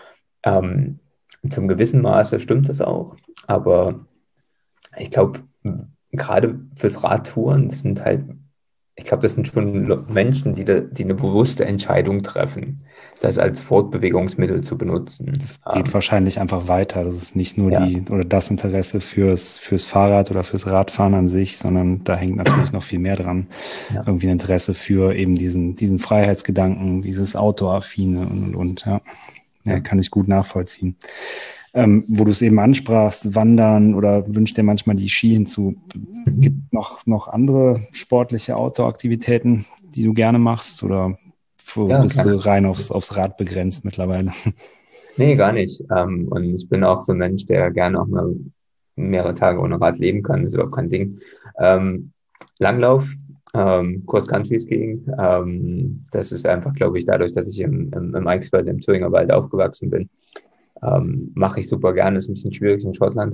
ähm, zum gewissen Maße stimmt das auch. Aber ich glaube, gerade fürs Radtouren, das sind halt, ich glaube, das sind schon Menschen, die, da, die eine bewusste Entscheidung treffen, das als Fortbewegungsmittel zu benutzen. Das geht um, wahrscheinlich einfach weiter. Das ist nicht nur ja. die oder das Interesse fürs, fürs Fahrrad oder fürs Radfahren an sich, sondern da hängt natürlich noch viel mehr dran. Ja. Irgendwie ein Interesse für eben diesen, diesen Freiheitsgedanken, dieses Autoaffine und, und, und ja. ja, kann ich gut nachvollziehen. Ähm, wo du es eben ansprachst, Wandern oder wünschst dir manchmal die Ski hinzu. Gibt noch noch andere sportliche Outdoor-Aktivitäten, die du gerne machst oder ja, bist gerne. Du rein aufs, aufs Rad begrenzt mittlerweile? Nee, gar nicht. Ähm, und ich bin auch so ein Mensch, der gerne auch mal mehrere Tage ohne Rad leben kann. Das ist überhaupt kein Ding. Ähm, Langlauf, ähm, Cross-Country-Skiing, ähm, das ist einfach, glaube ich, dadurch, dass ich im, im, im Eichsfeld, im Thüringer Wald aufgewachsen bin, Ähm, mache ich super gerne, ist ein bisschen schwierig in Schottland.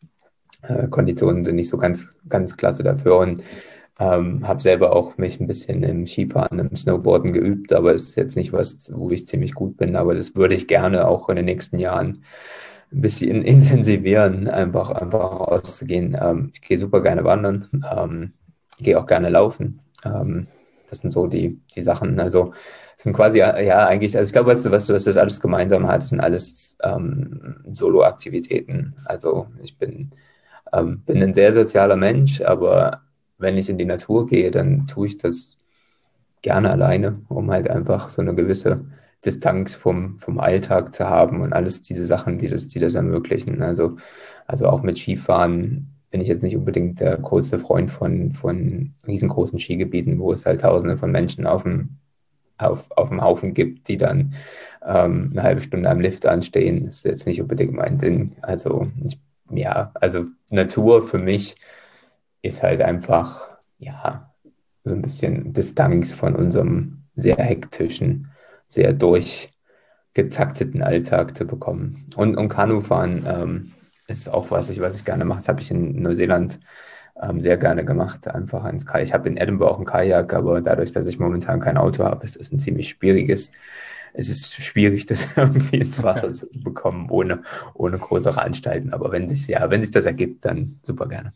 Äh, Konditionen sind nicht so ganz, ganz klasse dafür und ähm, habe selber auch mich ein bisschen im Skifahren, im Snowboarden geübt, aber es ist jetzt nicht was, wo ich ziemlich gut bin, aber das würde ich gerne auch in den nächsten Jahren ein bisschen intensivieren, einfach, einfach rauszugehen. Ähm, ich gehe super gerne wandern, ähm, gehe auch gerne laufen. Ähm, das sind so die, die Sachen, also das sind quasi, ja, eigentlich, also ich glaube, was, was, was das alles gemeinsam hat, sind alles ähm, Solo-Aktivitäten. Also ich bin, ähm, bin ein sehr sozialer Mensch, aber wenn ich in die Natur gehe, dann tue ich das gerne alleine, um halt einfach so eine gewisse Distanz vom, vom Alltag zu haben und alles diese Sachen, die das, die das ermöglichen. Also, also auch mit Skifahren bin ich jetzt nicht unbedingt der größte Freund von, von riesengroßen Skigebieten, wo es halt Tausende von Menschen auf dem auf, auf dem Haufen gibt, die dann ähm, eine halbe Stunde am Lift anstehen. Das ist jetzt nicht unbedingt mein Ding. Also ich, ja, also Natur für mich ist halt einfach, ja, so ein bisschen Distanz von unserem sehr hektischen, sehr durchgetakteten Alltag zu bekommen. Und, und Kanufahren ähm, ist auch was ich, was ich gerne mache. Das habe ich in Neuseeland ähm, sehr gerne gemacht. Einfach ins Kajak. Ich habe in Edinburgh auch ein Kajak, aber dadurch, dass ich momentan kein Auto habe, ist es ein ziemlich schwieriges. Es ist schwierig, das irgendwie ins Wasser zu bekommen, ohne, ohne größere Anstalten. Aber wenn sich, ja, wenn sich das ergibt, dann super gerne.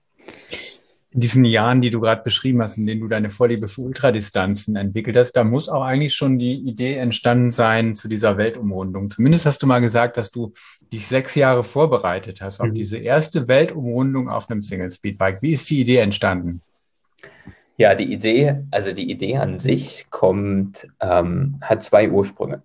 In diesen Jahren, die du gerade beschrieben hast, in denen du deine Vorliebe für Ultradistanzen entwickelt hast, da muss auch eigentlich schon die Idee entstanden sein zu dieser Weltumrundung. Zumindest hast du mal gesagt, dass du dich sechs Jahre vorbereitet hast auf mhm. diese erste Weltumrundung auf einem Single-Speedbike. Wie ist die Idee entstanden? Ja, die Idee, also die Idee an sich kommt, ähm, hat zwei Ursprünge.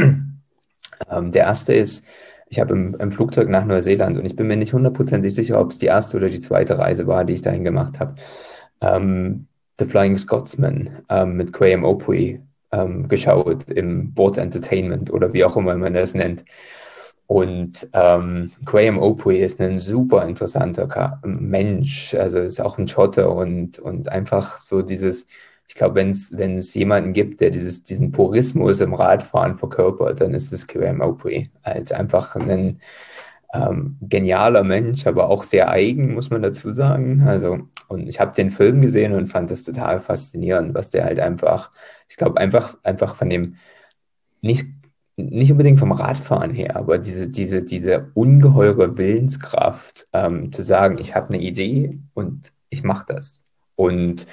ähm, der erste ist, ich habe im, im Flugzeug nach Neuseeland und ich bin mir nicht hundertprozentig sicher, ob es die erste oder die zweite Reise war, die ich dahin gemacht habe, ähm, The Flying Scotsman ähm, mit Graham Opry ähm, geschaut im Board Entertainment oder wie auch immer man das nennt. Und ähm, Graham Opry ist ein super interessanter Ka- Mensch, also ist auch ein Schotte und, und einfach so dieses, ich glaube, wenn es wenn es jemanden gibt, der dieses, diesen Purismus im Radfahren verkörpert, dann ist es Graham Opry. Als einfach ein ähm, genialer Mensch, aber auch sehr eigen, muss man dazu sagen. Also, und ich habe den Film gesehen und fand das total faszinierend, was der halt einfach, ich glaube, einfach, einfach von dem, nicht, nicht unbedingt vom Radfahren her, aber diese, diese, diese ungeheure Willenskraft, ähm, zu sagen, ich habe eine Idee und ich mache das. Und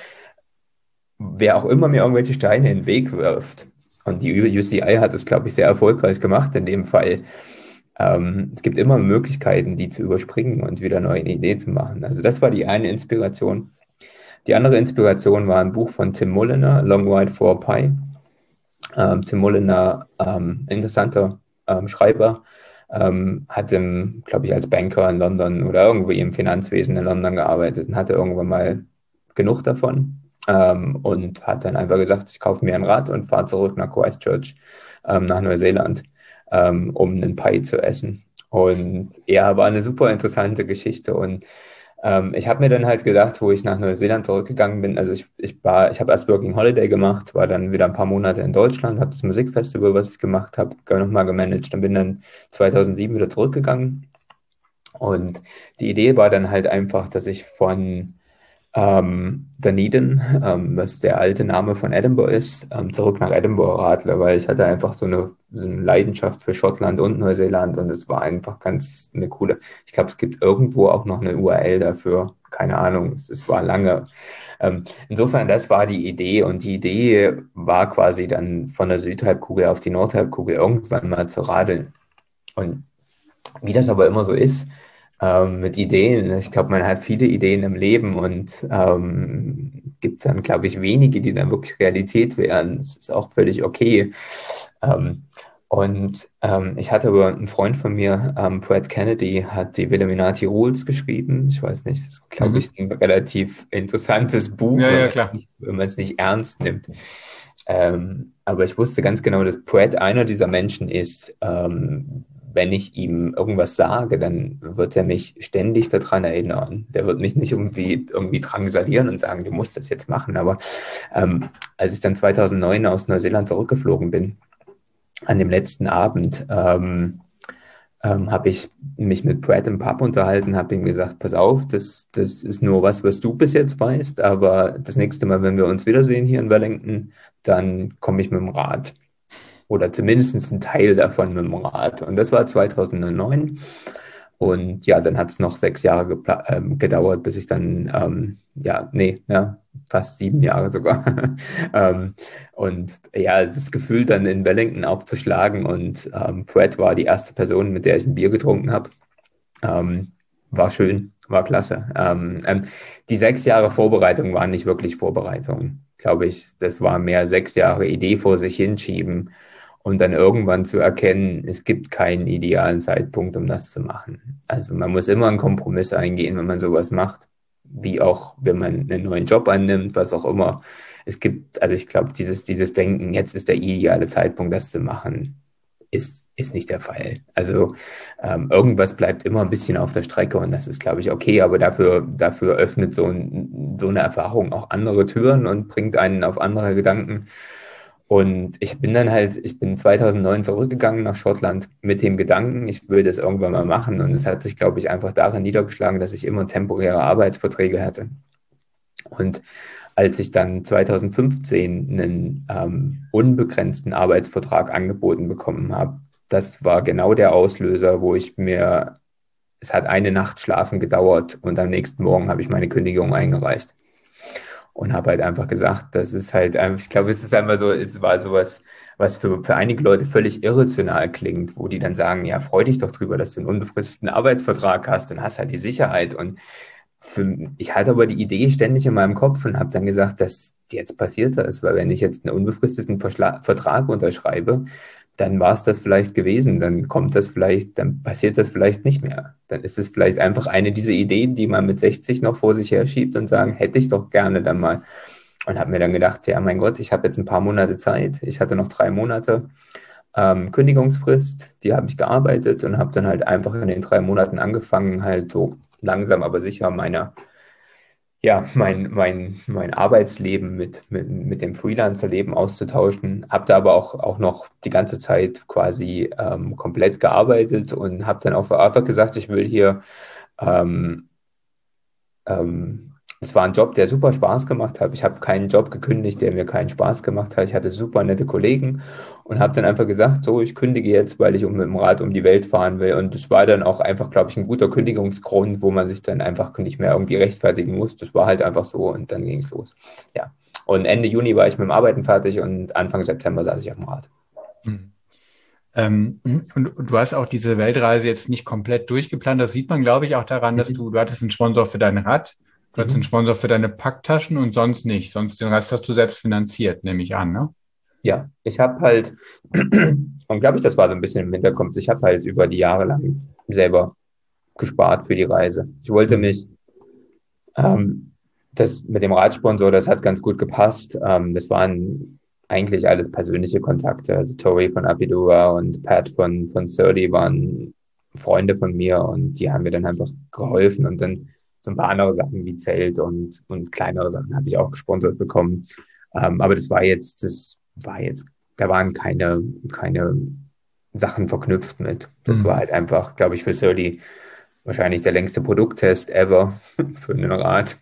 wer auch immer mir irgendwelche Steine in den Weg wirft, und die U C I hat es, glaube ich, sehr erfolgreich gemacht in dem Fall, ähm, es gibt immer Möglichkeiten, die zu überspringen und wieder neue Ideen zu machen. Also das war die eine Inspiration. Die andere Inspiration war ein Buch von Tim Mulliner, Long Ride for Pi. Ähm, Tim Mulliner, ähm, interessanter ähm, Schreiber, ähm, hat, glaube ich, als Banker in London oder irgendwie im Finanzwesen in London gearbeitet und hatte irgendwann mal genug davon. Ähm, und hat dann einfach gesagt, ich kaufe mir ein Rad und fahre zurück nach Christchurch, ähm, nach Neuseeland, ähm, um einen Pi zu essen. Und ja, war eine super interessante Geschichte. Und ähm, ich habe mir dann halt gedacht, wo ich nach Neuseeland zurückgegangen bin, also ich, ich war, ich habe erst Working Holiday gemacht, war dann wieder ein paar Monate in Deutschland, habe das Musikfestival, was ich gemacht habe, nochmal gemanagt und bin dann zweitausendsieben wieder zurückgegangen. Und die Idee war dann halt einfach, dass ich von Ähm, Dunedin, ähm, was der alte Name von Edinburgh ist, ähm, zurück nach Edinburgh radle, weil ich hatte einfach so eine, so eine Leidenschaft für Schottland und Neuseeland und es war einfach ganz eine coole, ich glaube, es gibt irgendwo auch noch eine U R L dafür, keine Ahnung, es, es war lange. Ähm, insofern, das war die Idee und die Idee war quasi dann von der Südhalbkugel auf die Nordhalbkugel irgendwann mal zu radeln. Und wie das aber immer so ist, Ähm, mit Ideen. Ich glaube, man hat viele Ideen im Leben und ähm, es gibt dann, glaube ich, wenige, die dann wirklich Realität werden. Das ist auch völlig okay. Ähm, und ähm, ich hatte aber einen Freund von mir, ähm, Brad Kennedy, hat die Illuminati Rules geschrieben. Ich weiß nicht, das ist, glaube ich, ein relativ interessantes Buch, ja, ja, wenn, klar. man, wenn man es nicht ernst nimmt. Ähm, aber ich wusste ganz genau, dass Brad einer dieser Menschen ist, ähm, wenn ich ihm irgendwas sage, dann wird er mich ständig daran erinnern. Der wird mich nicht irgendwie, irgendwie drangsalieren und sagen, du musst das jetzt machen. Aber ähm, als ich dann zweitausendneun aus Neuseeland zurückgeflogen bin, an dem letzten Abend, ähm, ähm, habe ich mich mit Brad im Pub unterhalten, habe ihm gesagt, pass auf, das, das ist nur was, was du bis jetzt weißt, aber das nächste Mal, wenn wir uns wiedersehen hier in Wellington, dann komme ich mit dem Rad. Oder zumindest ein Teil davon mit dem Rad. Und das war zweitausendneun. Und ja, dann hat es noch sechs Jahre gepla- ähm, gedauert, bis ich dann, ähm, ja, nee, ja, fast sieben Jahre sogar. ähm, und ja, das Gefühl dann in Wellington aufzuschlagen. Und ähm, Brad war die erste Person, mit der ich ein Bier getrunken habe. Ähm, war schön, war klasse. Ähm, ähm, die sechs Jahre Vorbereitung waren nicht wirklich Vorbereitung, glaube ich. Das war mehr sechs Jahre Idee vor sich hinschieben. Und dann irgendwann zu erkennen, es gibt keinen idealen Zeitpunkt, um das zu machen. Also man muss immer einen Kompromiss eingehen, wenn man sowas macht, wie auch wenn man einen neuen Job annimmt, was auch immer. es gibt, also ich glaube, dieses, dieses Denken, jetzt ist der ideale Zeitpunkt, das zu machen, ist, ist nicht der Fall. Also ähm, irgendwas bleibt immer ein bisschen auf der Strecke und das ist, glaube ich, okay, aber dafür, dafür öffnet so, ein, so eine Erfahrung auch andere Türen und bringt einen auf andere Gedanken. Und ich bin dann halt, ich bin zweitausendneun zurückgegangen nach Schottland mit dem Gedanken, ich will das irgendwann mal machen. Und es hat sich, glaube ich, einfach darin niedergeschlagen, dass ich immer temporäre Arbeitsverträge hatte. Und als ich dann zweitausendfünfzehn einen ähm, unbegrenzten Arbeitsvertrag angeboten bekommen habe, das war genau der Auslöser, wo ich mir, es hat eine Nacht schlafen gedauert und am nächsten Morgen habe ich meine Kündigung eingereicht. Und habe halt einfach gesagt, das ist halt einfach, ich glaube, es ist einfach so, es war sowas, was für, für einige Leute völlig irrational klingt, wo die dann sagen, ja, freu dich doch drüber, dass du einen unbefristeten Arbeitsvertrag hast und hast halt die Sicherheit. Und für, ich hatte aber die Idee ständig in meinem Kopf und habe dann gesagt, dass jetzt passiert das, weil wenn ich jetzt einen unbefristeten Verschla- Vertrag unterschreibe, dann war es das vielleicht gewesen, dann kommt das vielleicht, dann passiert das vielleicht nicht mehr. Dann ist es vielleicht einfach eine dieser Ideen, die man mit sechzig noch vor sich her schiebt und sagen, hätte ich doch gerne dann mal. Und habe mir dann gedacht, ja, mein Gott, ich habe jetzt ein paar Monate Zeit. Ich hatte noch drei Monate ähm, Kündigungsfrist, die habe ich gearbeitet und habe dann halt einfach in den drei Monaten angefangen, halt so langsam aber sicher meine ja, mein, mein, mein Arbeitsleben mit, mit, mit dem Freelancer-Leben auszutauschen. Habe da aber auch, auch noch die ganze Zeit quasi ähm, komplett gearbeitet und habe dann auch einfach gesagt, ich will hier, ähm, ähm, es war ein Job, der super Spaß gemacht hat. Ich habe keinen Job gekündigt, der mir keinen Spaß gemacht hat. Ich hatte super nette Kollegen und habe dann einfach gesagt, so, ich kündige jetzt, weil ich um, mit dem Rad um die Welt fahren will. Und das war dann auch einfach, glaube ich, ein guter Kündigungsgrund, wo man sich dann einfach nicht mehr irgendwie rechtfertigen muss. Das war halt einfach so und dann ging es los. Ja. Und Ende Juni war ich mit dem Arbeiten fertig und Anfang September saß ich auf dem Rad. Hm. Ähm, und, und du hast auch diese Weltreise jetzt nicht komplett durchgeplant. Das sieht man, glaube ich, auch daran, dass du, du hattest einen Sponsor für dein Rad, du hattest einen Sponsor für deine Packtaschen und sonst nicht. Sonst den Rest hast du selbst finanziert, nehme ich an, ne? Ja, ich habe halt, und glaube ich, das war so ein bisschen im Hinterkopf, ich habe halt über die Jahre lang selber gespart für die Reise. Ich wollte mich, ähm, das mit dem Radsponsor, das hat ganz gut gepasst. Ähm, das waren eigentlich alles persönliche Kontakte. Also Tori von Apidura und Pat von, von Surly waren Freunde von mir und die haben mir dann einfach geholfen und dann so ein paar andere Sachen wie Zelt und, und kleinere Sachen habe ich auch gesponsert bekommen. Ähm, aber das war jetzt, das war jetzt, da waren keine, keine Sachen verknüpft mit. Das Mhm. war halt einfach, glaube ich, für Surly wahrscheinlich der längste Produkttest ever für einen Rad.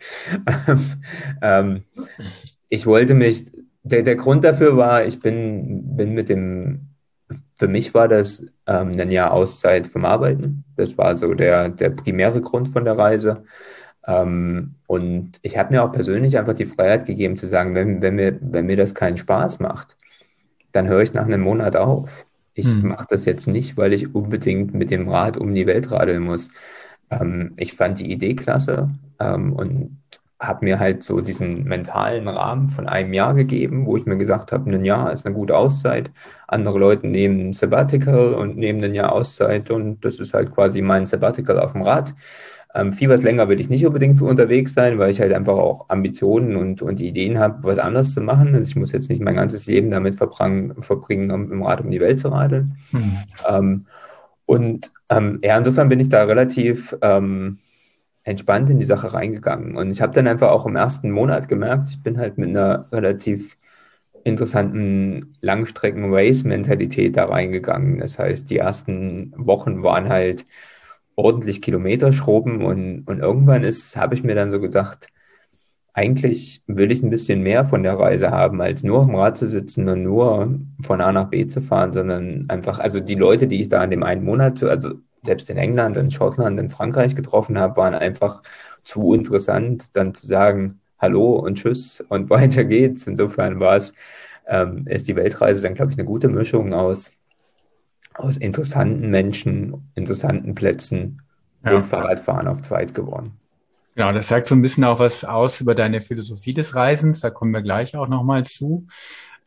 ähm, ich wollte mich, der, der Grund dafür war, ich bin, bin mit dem, für mich war das ähm, ein Jahr Auszeit vom Arbeiten. Das war so der, der primäre Grund von der Reise. Ähm, und ich habe mir auch persönlich einfach die Freiheit gegeben zu sagen, wenn, wenn, mir, wenn mir das keinen Spaß macht, dann höre ich nach einem Monat auf. Ich Mhm. mache das jetzt nicht, weil ich unbedingt mit dem Rad um die Welt radeln muss. Ähm, ich fand die Idee klasse ähm, und habe mir halt so diesen mentalen Rahmen von einem Jahr gegeben, wo ich mir gesagt habe, ein Jahr ist eine gute Auszeit. Andere Leute nehmen ein Sabbatical und nehmen ein Jahr Auszeit und das ist halt quasi mein Sabbatical auf dem Rad. Ähm, viel was länger will ich nicht unbedingt für unterwegs sein, weil ich halt einfach auch Ambitionen und, und Ideen habe, was anderes zu machen. Also ich muss jetzt nicht mein ganzes Leben damit verbringen, verbringen um im Rad um die Welt zu radeln. Mhm. Ähm, und ähm, ja, insofern bin ich da relativ ähm, entspannt in die Sache reingegangen. Und ich habe dann einfach auch im ersten Monat gemerkt, ich bin halt mit einer relativ interessanten Langstrecken-Race-Mentalität da reingegangen. Das heißt, die ersten Wochen waren halt ordentlich Kilometer schrubben und, und irgendwann ist, habe ich mir dann so gedacht, eigentlich will ich ein bisschen mehr von der Reise haben, als nur auf dem Rad zu sitzen und nur von A nach B zu fahren, sondern einfach, also die Leute, die ich da in dem einen Monat, also selbst in England, in Schottland, in Frankreich getroffen habe, waren einfach zu interessant, dann zu sagen, Hallo und Tschüss und weiter geht's. Insofern war es, ähm, ist die Weltreise dann, glaube ich, eine gute Mischung aus, aus interessanten Menschen, interessanten Plätzen Ja. und Fahrradfahren auf Zweit geworden. Genau, das sagt so ein bisschen auch was aus über deine Philosophie des Reisens. Da kommen wir gleich auch nochmal zu.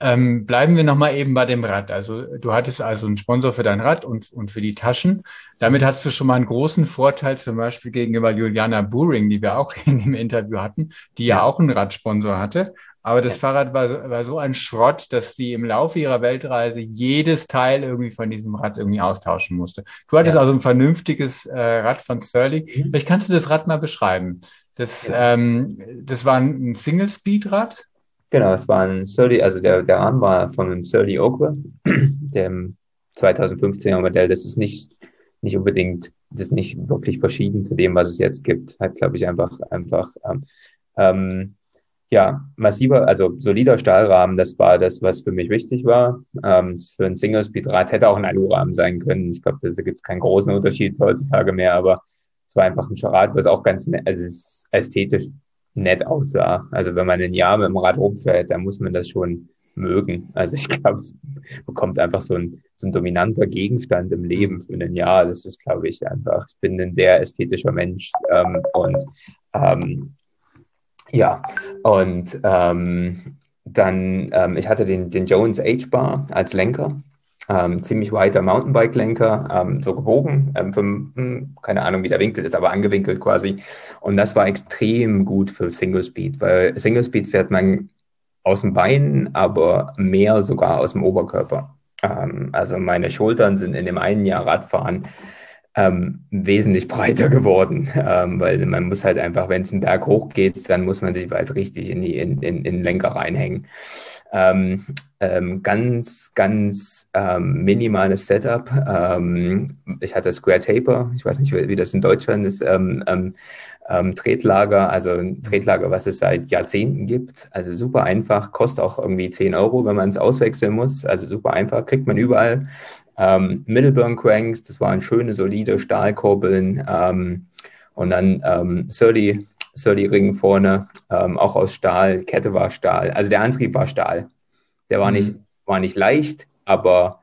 Ähm, bleiben wir nochmal eben bei dem Rad. Also du hattest also einen Sponsor für dein Rad und, und für die Taschen. Damit hast du schon mal einen großen Vorteil, zum Beispiel gegenüber Juliana Buring, die wir auch in dem Interview hatten, die ja Ja, auch einen Radsponsor hatte. Aber das ja, Fahrrad war, war so ein Schrott, dass sie im Laufe ihrer Weltreise jedes Teil irgendwie von diesem Rad irgendwie austauschen musste. Du hattest ja. also ein vernünftiges äh, Rad von Surly. Mhm. Vielleicht kannst du das Rad mal beschreiben. Das, Ja. ähm, das war ein Single-Speed-Rad. Genau, es war ein Surly, also der, der Rahmen war von einem Surly Oakville, dem zweitausendfünfzehner Modell. Das ist nicht, nicht unbedingt, das ist nicht wirklich verschieden zu dem, was es jetzt gibt. Hat, glaube ich, einfach, einfach, ähm, ähm, ja, massiver, also solider Stahlrahmen, das war das, was für mich wichtig war. Ähm, für ein Single-Speed-Rad hätte auch ein Alurahmen sein können. Ich glaube, da gibt es keinen großen Unterschied heutzutage mehr, aber es war einfach ein Rad, was auch ganz, ne- also es ist ästhetisch nett aussah. Also wenn man ein Jahr mit dem Rad rumfährt, dann muss man das schon mögen. Also ich glaube, es bekommt einfach so ein, so ein dominanter Gegenstand im Leben für ein Jahr. Das ist, glaube ich, einfach, ich bin ein sehr ästhetischer Mensch ähm, und ähm, ja, und ähm, dann, ähm, ich hatte den, den Jones H-Bar als Lenker, ähm, ziemlich weiter Mountainbike-Lenker, ähm, so gebogen, ähm, für, hm, keine Ahnung, wie der Winkel ist, aber angewinkelt quasi. Und das war extrem gut für Single Speed, weil Single Speed fährt man aus dem Bein, aber mehr sogar aus dem Oberkörper. Ähm, also meine Schultern sind in dem einen Jahr Radfahren ähm, wesentlich breiter geworden, ähm, weil man muss halt einfach, wenn es einen Berg hochgeht, dann muss man sich halt richtig in, die, in, in, in den Lenker reinhängen. Ähm, ähm, ganz, ganz ähm, minimales Setup. Ähm, ich hatte Square Taper, ich weiß nicht, wie, wie das in Deutschland ist, ähm, ähm, ähm, Tretlager, also ein Tretlager, was es seit Jahrzehnten gibt. Also super einfach, kostet auch irgendwie zehn Euro, wenn man es auswechseln muss. Also super einfach, kriegt man überall. Ähm, Middleburn Cranks, das waren schöne, solide Stahlkurbeln. Ähm, und dann ähm, Surly, Surly Ring vorne, ähm, auch aus Stahl. Kette war Stahl. Also der Antrieb war Stahl. Der war nicht, Hm. war nicht leicht, aber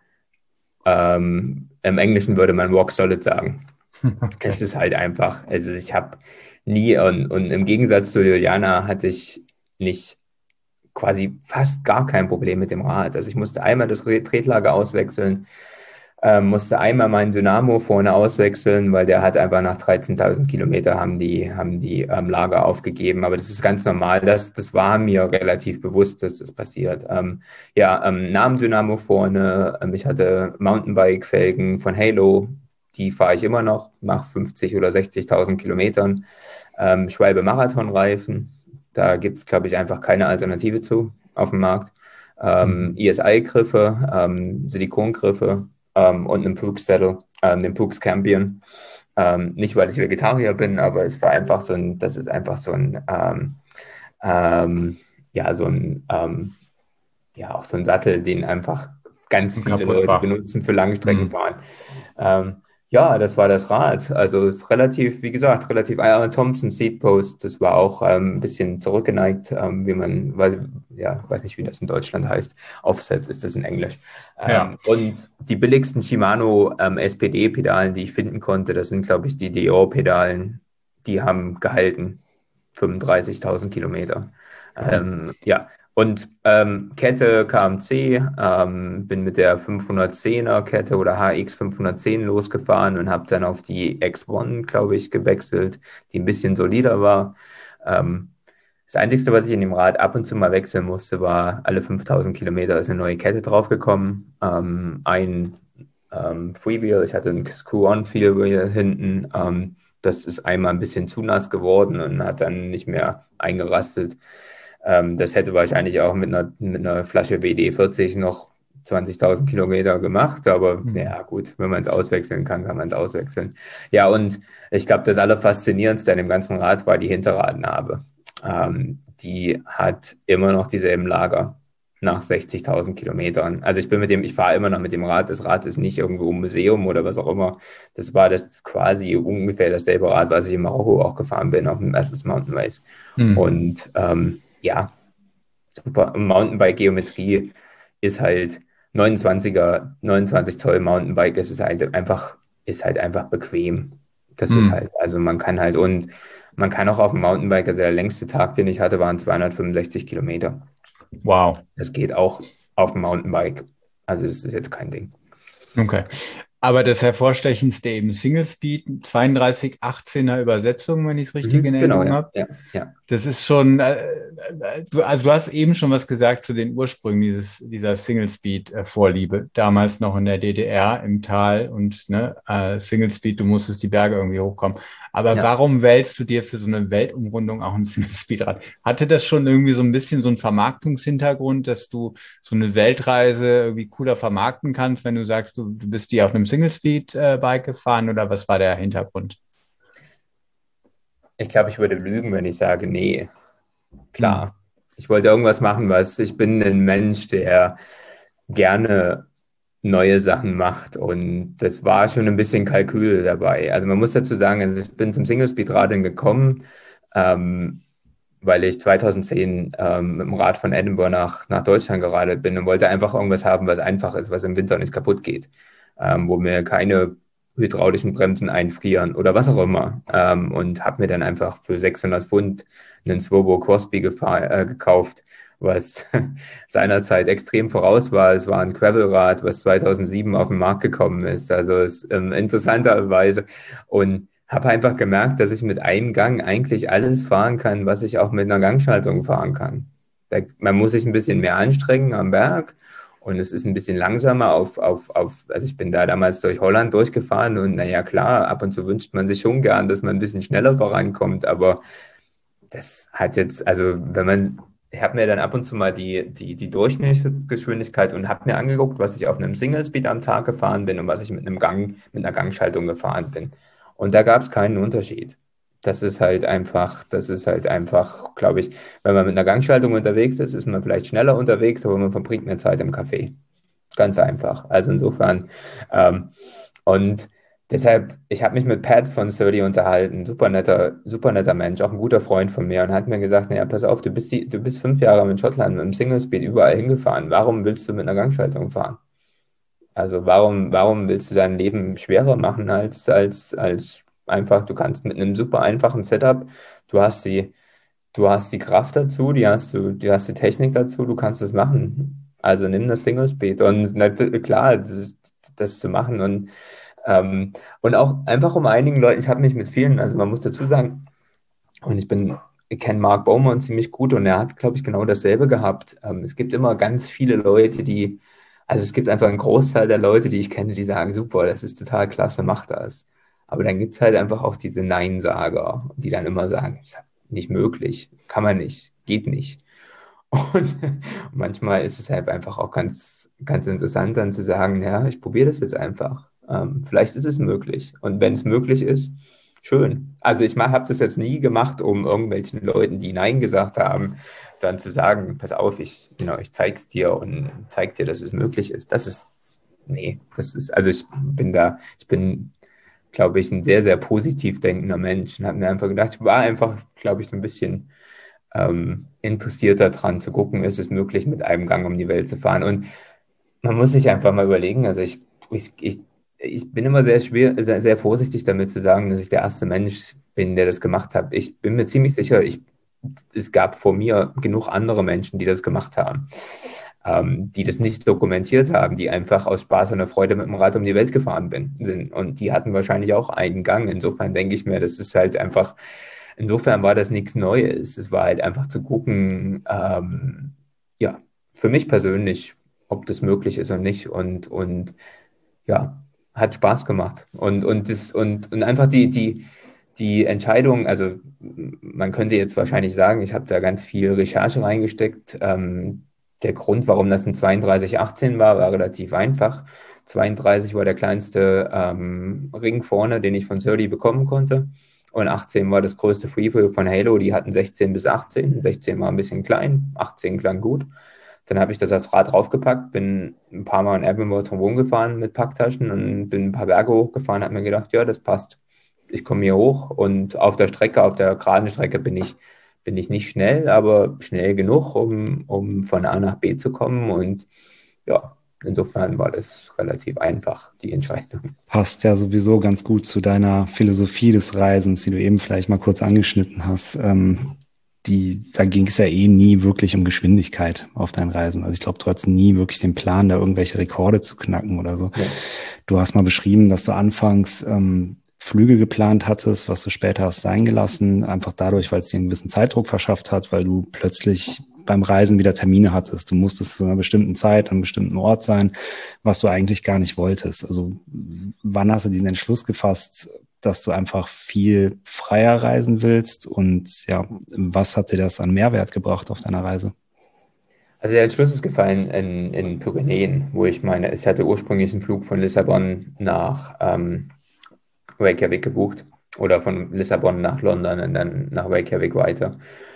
ähm, im Englischen würde man rock solid sagen. Es Okay. ist halt einfach, also ich habe nie, und, und im Gegensatz zu Juliana hatte ich nicht quasi fast gar kein Problem mit dem Rad. Also ich musste einmal das Tretlager auswechseln, ähm, musste einmal meinen Dynamo vorne auswechseln, weil der hat einfach nach dreizehntausend Kilometer haben die, haben die ähm, Lager aufgegeben. Aber das ist ganz normal. Das, das war mir relativ bewusst, dass das passiert. Ähm, ja, ähm, Namen-Dynamo vorne. Ähm, ich hatte Mountainbike-Felgen von Halo. Die fahre ich immer noch nach fünfzig oder sechzigtausend Kilometern. Ähm, Schwalbe Marathonreifen. Da gibt es, glaube ich, einfach keine Alternative zu auf dem Markt. Ähm, Mhm. I S I-Griffe, ähm, Silikongriffe ähm, und einen Brooks Saddle, ähm, den Brooks Campion. Ähm, nicht, weil ich Vegetarier bin, aber es war einfach so ein, das ist einfach so ein, ähm, ähm, ja, so ein, ähm, ja, auch so ein Sattel, den einfach ganz viele Leute Unkaputtbar. benutzen für Hm. Langstreckenfahren. Ähm, ja, das war das Rad. Also es ist relativ, wie gesagt, relativ äh, Thompson Seat Post. Das war auch ähm, ein bisschen zurückgeneigt, ähm, wie man, weiß, ja, weiß nicht, wie das in Deutschland heißt. Offset ist das in Englisch. Ja. Ähm, und die billigsten Shimano ähm, S P D-Pedalen, die ich finden konnte, das sind, glaube ich, die Dior-Pedalen. Die haben gehalten fünfunddreißigtausend Kilometer. Ähm, ja, und ähm, Kette K M C, ähm, bin mit der fünfhundertzehner Kette oder H X fünfhundertzehn losgefahren und habe dann auf die X eins, glaube ich, gewechselt, die ein bisschen solider war. Ähm, das Einzige, was ich in dem Rad ab und zu mal wechseln musste, war alle fünftausend Kilometer ist eine neue Kette draufgekommen. Ähm, ein ähm, Freewheel, ich hatte ein Screw-on-Freewheel hinten. Ähm, das ist einmal ein bisschen zu nass geworden und hat dann nicht mehr eingerastet. Ähm, das hätte wahrscheinlich auch mit einer, mit einer Flasche W D vierzig noch zwanzigtausend Kilometer gemacht, aber Hm. ja gut, wenn man es auswechseln kann, kann man es auswechseln. Ja, und ich glaube, das Allerfaszinierendste an dem ganzen Rad war die Hinterradnabe. Ähm, die hat immer noch dieselben Lager nach sechzigtausend Kilometern. Also ich bin mit dem, ich fahre immer noch mit dem Rad. Das Rad ist nicht irgendwo im Museum oder was auch immer. Das war das quasi ungefähr dasselbe Rad, was ich in Marokko auch gefahren bin, auf dem Atlas Mountain Race. Hm. Und ähm, ja, super. Mountainbike-Geometrie ist halt neunundzwanziger, neunundzwanzig Zoll Mountainbike. Es ist halt einfach, ist halt einfach bequem. Das ist Hm. halt, also man kann halt, und man kann auch auf dem Mountainbike, also der längste Tag, den ich hatte, waren zweihundertfünfundsechzig Kilometer. Wow. Das geht auch auf dem Mountainbike. Also das ist jetzt kein Ding. Okay. Aber das hervorstechendste eben Single Speed, zweiunddreißig achtzehner Übersetzung, wenn ich es richtig Mhm, in genau, Erinnerung ja, habe. ja, ja. Das ist schon, äh, äh, du, also du hast eben schon was gesagt zu den Ursprüngen dieses, dieser Single Speed äh, Vorliebe. Damals noch in der D D R im Tal und ne, äh, Single Speed, du musstest die Berge irgendwie hochkommen. Aber Ja. warum wählst du dir für so eine Weltumrundung auch ein Single Speed Rad? Hatte das schon irgendwie so ein bisschen so einen Vermarktungshintergrund, dass du so eine Weltreise irgendwie cooler vermarkten kannst, wenn du sagst, du, du bist die auf einem Single Speed äh, Bike gefahren, oder was war der Hintergrund? Ich glaube, ich würde lügen, wenn ich sage, nee, klar. Hm. Ich wollte irgendwas machen, was, ich bin ein Mensch, der gerne neue Sachen macht, und das war schon ein bisschen Kalkül dabei. Also man muss dazu sagen, also ich bin zum Single-Speed-Radeln gekommen, ähm, weil ich zweitausendzehn ähm, mit dem Rad von Edinburgh nach, nach Deutschland geradelt bin und wollte einfach irgendwas haben, was einfach ist, was im Winter nicht kaputt geht, ähm, wo mir keine hydraulischen Bremsen einfrieren oder was auch immer. Ähm, und habe mir dann einfach für sechshundert Pfund einen Swobo Crosby gefahr, äh, gekauft, was seinerzeit extrem voraus war. Es war ein Gravelrad, was zweitausendsieben auf den Markt gekommen ist. Also es, ähm, interessanterweise. Und habe einfach gemerkt, dass ich mit einem Gang eigentlich alles fahren kann, was ich auch mit einer Gangschaltung fahren kann. Da, man muss sich ein bisschen mehr anstrengen am Berg, und es ist ein bisschen langsamer auf, auf, auf, also ich bin da damals durch Holland durchgefahren, und naja, klar, ab und zu wünscht man sich schon gern, dass man ein bisschen schneller vorankommt, aber das hat jetzt, also wenn man, ich habe mir dann ab und zu mal die, die, die Durchschnittsgeschwindigkeit und habe mir angeguckt, was ich auf einem Single Speed am Tag gefahren bin und was ich mit einem Gang, mit einer Gangschaltung gefahren bin. Und da gab es keinen Unterschied. Das ist halt einfach, das ist halt einfach, glaube ich, wenn man mit einer Gangschaltung unterwegs ist, ist man vielleicht schneller unterwegs, aber man verbringt mehr Zeit im Café. Ganz einfach. Also insofern, ähm, und deshalb, ich habe mich mit Pat von Surly unterhalten, super netter, super netter Mensch, auch ein guter Freund von mir, und hat mir gesagt, naja, pass auf, du bist, die, du bist fünf Jahre mit Schottland mit dem Single Speed überall hingefahren. Warum willst du mit einer Gangschaltung fahren? Also warum, warum willst du dein Leben schwerer machen als, als, als einfach, du kannst mit einem super einfachen Setup, du hast die, du hast die Kraft dazu, die hast du, du hast die Technik dazu, du kannst es machen. Also nimm das Single Speed, und na, klar, das, das zu machen, und ähm, und auch einfach um einigen Leuten, ich habe mich mit vielen, also man muss dazu sagen, und ich bin, ich kenne Mark Bowman ziemlich gut, und er hat, glaube ich, genau dasselbe gehabt. Ähm, es gibt immer ganz viele Leute, die, also es gibt einfach einen Großteil der Leute, die ich kenne, die sagen, super, das ist total klasse, mach das. Aber dann gibt es halt einfach auch diese Neinsager, die dann immer sagen, das ist nicht möglich, kann man nicht, geht nicht. Und manchmal ist es halt einfach auch ganz, ganz interessant, dann zu sagen, ja, ich probiere das jetzt einfach. Ähm, vielleicht ist es möglich. Und wenn es möglich ist, schön. Also ich habe das jetzt nie gemacht, um irgendwelchen Leuten, die Nein gesagt haben, dann zu sagen, pass auf, ich, genau, ich zeig's dir und zeig dir, dass es möglich ist. Das ist, nee, das ist, also ich bin da, ich bin, glaube ich, ein sehr, sehr positiv denkender Mensch, und habe mir einfach gedacht, ich war einfach, glaube ich, so ein bisschen ähm, interessierter dran zu gucken, ist es möglich, mit einem Gang um die Welt zu fahren. Und man muss sich einfach mal überlegen, also ich, ich, ich, ich bin immer sehr schwer, sehr, sehr vorsichtig damit zu sagen, dass ich der erste Mensch bin, der das gemacht hat. Ich bin mir ziemlich sicher, ich, es gab vor mir genug andere Menschen, die das gemacht haben, ähm, die das nicht dokumentiert haben, die einfach aus Spaß und der Freude mit dem Rad um die Welt gefahren bin, sind. Und die hatten wahrscheinlich auch einen Gang. Insofern denke ich mir, das ist halt einfach, insofern war das nichts Neues. Es war halt einfach zu gucken, ähm, ja, für mich persönlich, ob das möglich ist oder nicht. Und, und ja, hat Spaß gemacht. Und, und, das, und, und einfach die, die, die Entscheidung, also man könnte jetzt wahrscheinlich sagen, ich habe da ganz viel Recherche reingesteckt. Ähm, der Grund, warum das ein zweiunddreißig achtzehn war, war relativ einfach. zweiunddreißig war der kleinste ähm, Ring vorne, den ich von Surly bekommen konnte. Und achtzehn war das größte Freewheel von Halo. Die hatten sechzehn bis achtzehn. sechzehn war ein bisschen klein, achtzehn klang gut. Dann habe ich das als Rad draufgepackt, bin ein paar Mal in Edinburgh drum gefahren mit Packtaschen und bin ein paar Berge hochgefahren, habe mir gedacht, ja, das passt. Ich komme hier hoch, und auf der Strecke, auf der geraden Strecke bin ich, bin ich nicht schnell, aber schnell genug, um, um von A nach B zu kommen. Und ja, insofern war das relativ einfach, die Entscheidung. Passt ja sowieso ganz gut zu deiner Philosophie des Reisens, die du eben vielleicht mal kurz angeschnitten hast. Ähm, die, da ging es ja eh nie wirklich um Geschwindigkeit auf deinen Reisen. Also ich glaube, du hattest nie wirklich den Plan, da irgendwelche Rekorde zu knacken oder so. Ja. Du hast mal beschrieben, dass du anfangs ähm, Flüge geplant hattest, was du später hast sein gelassen, einfach dadurch, weil es dir einen gewissen Zeitdruck verschafft hat, weil du plötzlich beim Reisen wieder Termine hattest. Du musstest zu einer bestimmten Zeit an einem bestimmten Ort sein, was du eigentlich gar nicht wolltest. Also wann hast du diesen Entschluss gefasst, dass du einfach viel freier reisen willst, und ja, was hat dir das an Mehrwert gebracht auf deiner Reise? Also der Entschluss ist gefallen in, in Pyrenäen, wo ich meine, ich hatte ursprünglich einen Flug von Lissabon nach ähm, Reykjavik gebucht oder von Lissabon nach London und dann nach Reykjavik weiter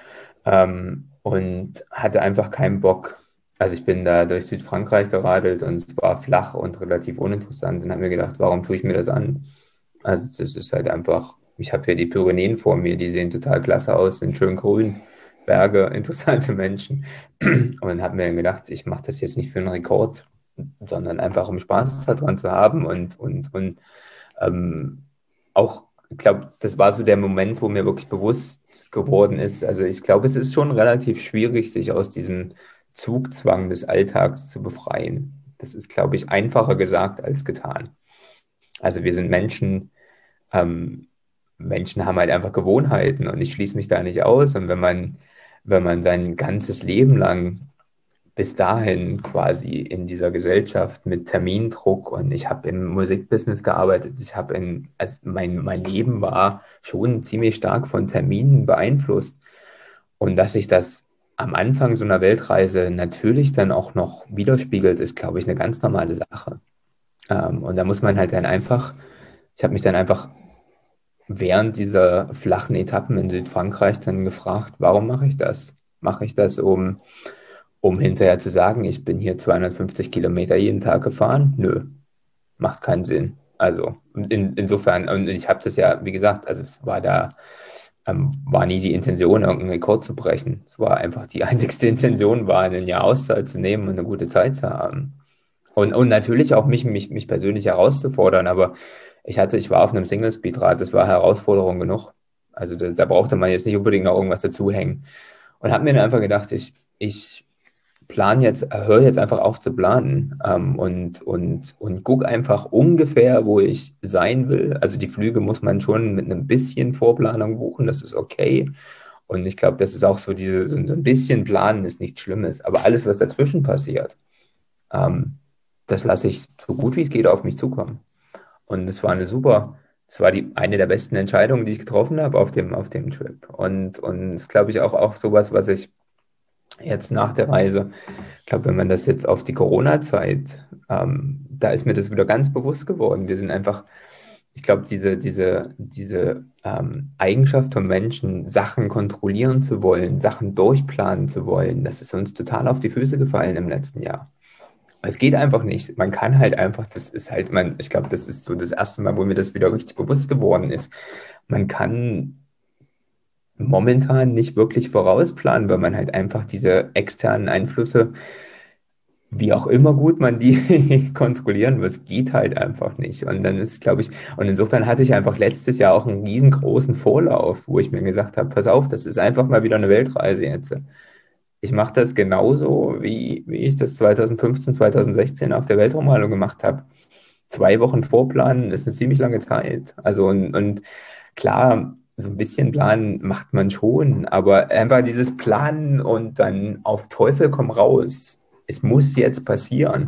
ähm, und hatte einfach keinen Bock. Also ich bin da durch Südfrankreich geradelt und es war flach und relativ uninteressant und habe mir gedacht, warum tue ich mir das an? Also das ist halt einfach, ich habe hier die Pyrenäen vor mir, die sehen total klasse aus, sind schön grün, Berge, interessante Menschen. Und habe mir dann gedacht, ich mache das jetzt nicht für einen Rekord, sondern einfach um Spaß daran zu haben. Und, und, und ähm, auch, ich glaube, das war so der Moment, wo mir wirklich bewusst geworden ist. Also ich glaube, es ist schon relativ schwierig, sich aus diesem Zugzwang des Alltags zu befreien. Das ist, glaube ich, einfacher gesagt als getan. Also wir sind Menschen, ähm, Menschen haben halt einfach Gewohnheiten und ich schließe mich da nicht aus. Und wenn man, wenn man sein ganzes Leben lang bis dahin quasi in dieser Gesellschaft mit Termindruck, und ich habe im Musikbusiness gearbeitet, ich habe in, also mein, mein Leben war schon ziemlich stark von Terminen beeinflusst. Und dass sich das am Anfang so einer Weltreise natürlich dann auch noch widerspiegelt, ist, glaube ich, eine ganz normale Sache. Ähm, und da muss man halt dann einfach, ich habe mich dann einfach während dieser flachen Etappen in Südfrankreich dann gefragt, warum mache ich das? Mache ich das, um, um hinterher zu sagen, ich bin hier zweihundertfünfzig Kilometer jeden Tag gefahren? Nö, macht keinen Sinn. Also in, insofern, und ich habe das ja, wie gesagt, also es war da, ähm, war nie die Intention, irgendeinen Rekord zu brechen. Es war einfach die einzigste Intention, war ein Jahr Auszeit zu nehmen und eine gute Zeit zu haben. Und, und natürlich auch mich, mich, mich persönlich herauszufordern, aber ich hatte, ich war auf einem Single-Speed-Rad, das war Herausforderung genug. Also da, da brauchte man jetzt nicht unbedingt noch irgendwas dazuhängen. Und habe mir dann einfach gedacht, ich, ich plane jetzt, höre jetzt einfach auf zu planen ähm, und, und, und gucke einfach ungefähr, wo ich sein will. Also die Flüge muss man schon mit einem bisschen Vorplanung buchen, das ist okay. Und ich glaube, das ist auch so diese, so ein bisschen planen ist nichts Schlimmes. Aber alles, was dazwischen passiert, ähm, das lasse ich so gut wie es geht auf mich zukommen. Und es war eine super, es war die, eine der besten Entscheidungen, die ich getroffen habe auf dem, auf dem Trip. Und, und es glaube ich auch, auch sowas, was ich jetzt nach der Reise, ich glaube, wenn man das jetzt auf die Corona-Zeit, ähm, da ist mir das wieder ganz bewusst geworden. Wir sind einfach, ich glaube, diese, diese, diese ähm, Eigenschaft von Menschen, Sachen kontrollieren zu wollen, Sachen durchplanen zu wollen, das ist uns total auf die Füße gefallen im letzten Jahr. Es geht einfach nicht. Man kann halt einfach, das ist halt, man, ich glaube, das ist so das erste Mal, wo mir das wieder richtig bewusst geworden ist. Man kann momentan nicht wirklich vorausplanen, weil man halt einfach diese externen Einflüsse, wie auch immer gut man die kontrollieren will, es geht halt einfach nicht. Und dann ist, glaube ich, und insofern hatte ich einfach letztes Jahr auch einen riesengroßen Vorlauf, wo ich mir gesagt habe, pass auf, das ist einfach mal wieder eine Weltreise jetzt. Ich mache das genauso, wie, wie ich das zweitausendfünfzehn, zweitausendsechzehn auf der Weltraumhaltung gemacht habe. Zwei Wochen vorplanen ist eine ziemlich lange Zeit. Also und, und klar, so ein bisschen planen macht man schon, aber einfach dieses Planen und dann auf Teufel komm raus, es muss jetzt passieren.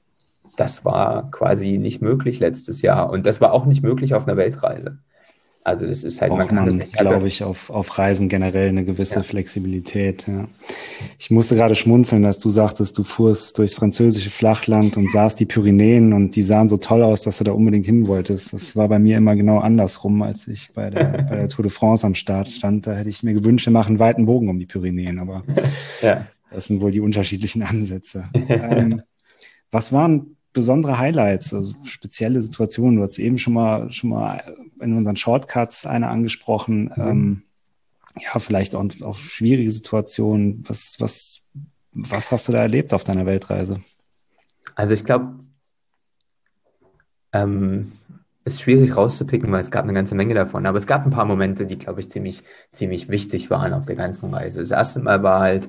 Das war quasi nicht möglich letztes Jahr und das war auch nicht möglich auf einer Weltreise. Also das ist halt, Braucht man kann man, das nicht, glaube ich, auf, auf Reisen generell eine gewisse Ja. Flexibilität. Ja. Ich musste gerade schmunzeln, dass du sagtest, du fuhrst durchs französische Flachland und sahst die Pyrenäen und die sahen so toll aus, dass du da unbedingt hin wolltest. Das war bei mir immer genau andersrum, als ich bei der, bei der Tour de France am Start stand. Da hätte ich mir gewünscht, wir machen einen weiten Bogen um die Pyrenäen, aber Ja. das sind wohl die unterschiedlichen Ansätze. ähm, was waren besondere Highlights, also spezielle Situationen? Du hast eben schon mal, schon mal in unseren Shortcuts eine angesprochen. Mhm. Ähm, ja, vielleicht auch, auch schwierige Situationen. Was, was, was hast du da erlebt auf deiner Weltreise? Also ich glaube, ähm, ist schwierig rauszupicken, weil es gab eine ganze Menge davon. Aber es gab ein paar Momente, die, glaube ich, ziemlich, ziemlich wichtig waren auf der ganzen Reise. Das erste Mal war halt,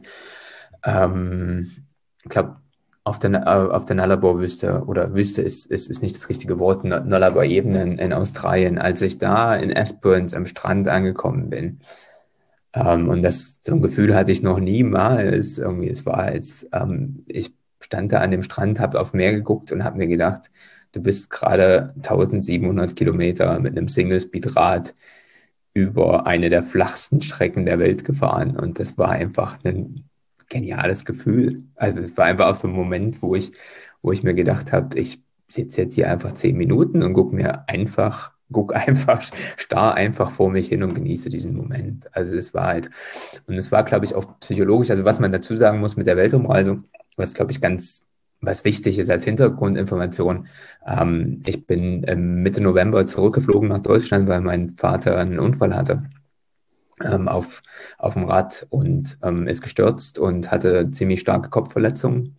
ähm, ich glaube, auf der, äh, auf der Nullarbor-Wüste, oder Wüste ist, ist, ist nicht das richtige Wort, Nullarbor-Ebene in, in Australien, als ich da in Esperance am Strand angekommen bin. Ähm, und das, so ein Gefühl hatte ich noch niemals. Irgendwie, es war als, ähm, ich stand da an dem Strand, habe auf Meer geguckt und habe mir gedacht, du bist gerade tausendsiebenhundert Kilometer mit einem Single-Speed-Rad über eine der flachsten Strecken der Welt gefahren. Und das war einfach ein geniales Gefühl. Also es war einfach auch so ein Moment, wo ich, wo ich mir gedacht habe, ich sitze jetzt hier einfach zehn Minuten und gucke mir einfach, guck einfach, starr einfach vor mich hin und genieße diesen Moment. Also es war halt, und es war, glaube ich, auch psychologisch, also was man dazu sagen muss mit der Weltumreise, was, glaube ich, ganz, was wichtig ist als Hintergrundinformation. Ähm, ich bin ähm, Mitte November zurückgeflogen nach Deutschland, weil mein Vater einen Unfall hatte. Ähm, auf, auf dem Rad und ähm, ist gestürzt und hatte ziemlich starke Kopfverletzungen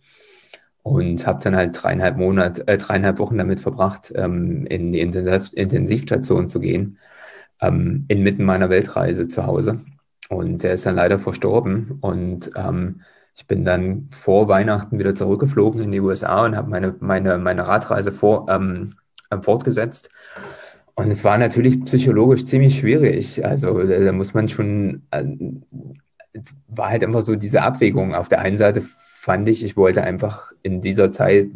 und habe dann halt dreieinhalb Monate, äh, dreieinhalb Wochen damit verbracht, ähm, in die Intensiv Intensivstation zu gehen, ähm, inmitten meiner Weltreise zu Hause. Und er ist dann leider verstorben und ähm, ich bin dann vor Weihnachten wieder zurückgeflogen in die U S A und habe meine, meine, meine Radreise vor, ähm, fortgesetzt. Und es war natürlich psychologisch ziemlich schwierig. Also da, da muss man schon, äh, es war halt immer so diese Abwägung. Auf der einen Seite fand ich, ich wollte einfach in dieser Zeit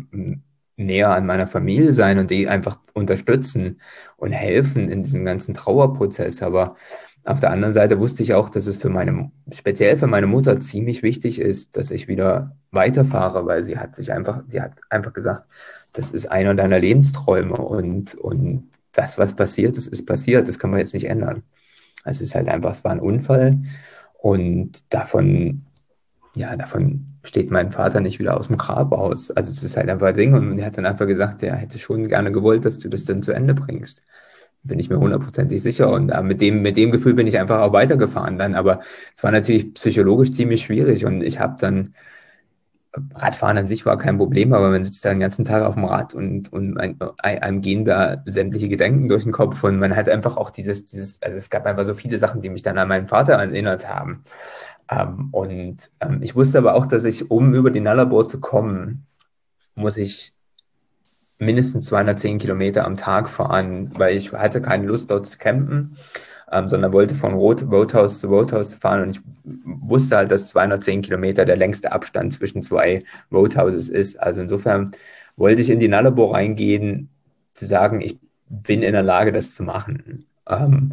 näher an meiner Familie sein und die einfach unterstützen und helfen in diesem ganzen Trauerprozess. Aber auf der anderen Seite wusste ich auch, dass es für meine, speziell für meine Mutter ziemlich wichtig ist, dass ich wieder weiterfahre, weil sie hat sich einfach, sie hat einfach gesagt, das ist einer deiner Lebensträume und, und das, was passiert ist, ist passiert. Das kann man jetzt nicht ändern. Also es ist halt einfach, es war ein Unfall und davon, ja, davon steht mein Vater nicht wieder aus dem Grab aus. Also es ist halt einfach ein Ding und er hat dann einfach gesagt, er hätte schon gerne gewollt, dass du das dann zu Ende bringst. Bin ich mir hundertprozentig sicher und äh, mit dem, mit dem Gefühl bin ich einfach auch weitergefahren dann, aber es war natürlich psychologisch ziemlich schwierig und ich habe dann, Radfahren an sich war kein Problem, aber man sitzt da den ganzen Tag auf dem Rad und, und ein, einem gehen da sämtliche Gedanken durch den Kopf und man hat einfach auch dieses, dieses, also es gab einfach so viele Sachen, die mich dann an meinen Vater erinnert haben. Ähm, und ähm, ich wusste aber auch, dass ich, um über die Nullarbor zu kommen, muss ich mindestens zweihundertzehn Kilometer am Tag fahren, weil ich hatte keine Lust, dort zu campen, ähm, sondern wollte von Roadhouse zu Roadhouse fahren und ich wusste halt, dass zweihundertzehn Kilometer der längste Abstand zwischen zwei Roadhouses ist. Also insofern wollte ich in die Nullarbor reingehen, zu sagen, ich bin in der Lage, das zu machen. Ähm,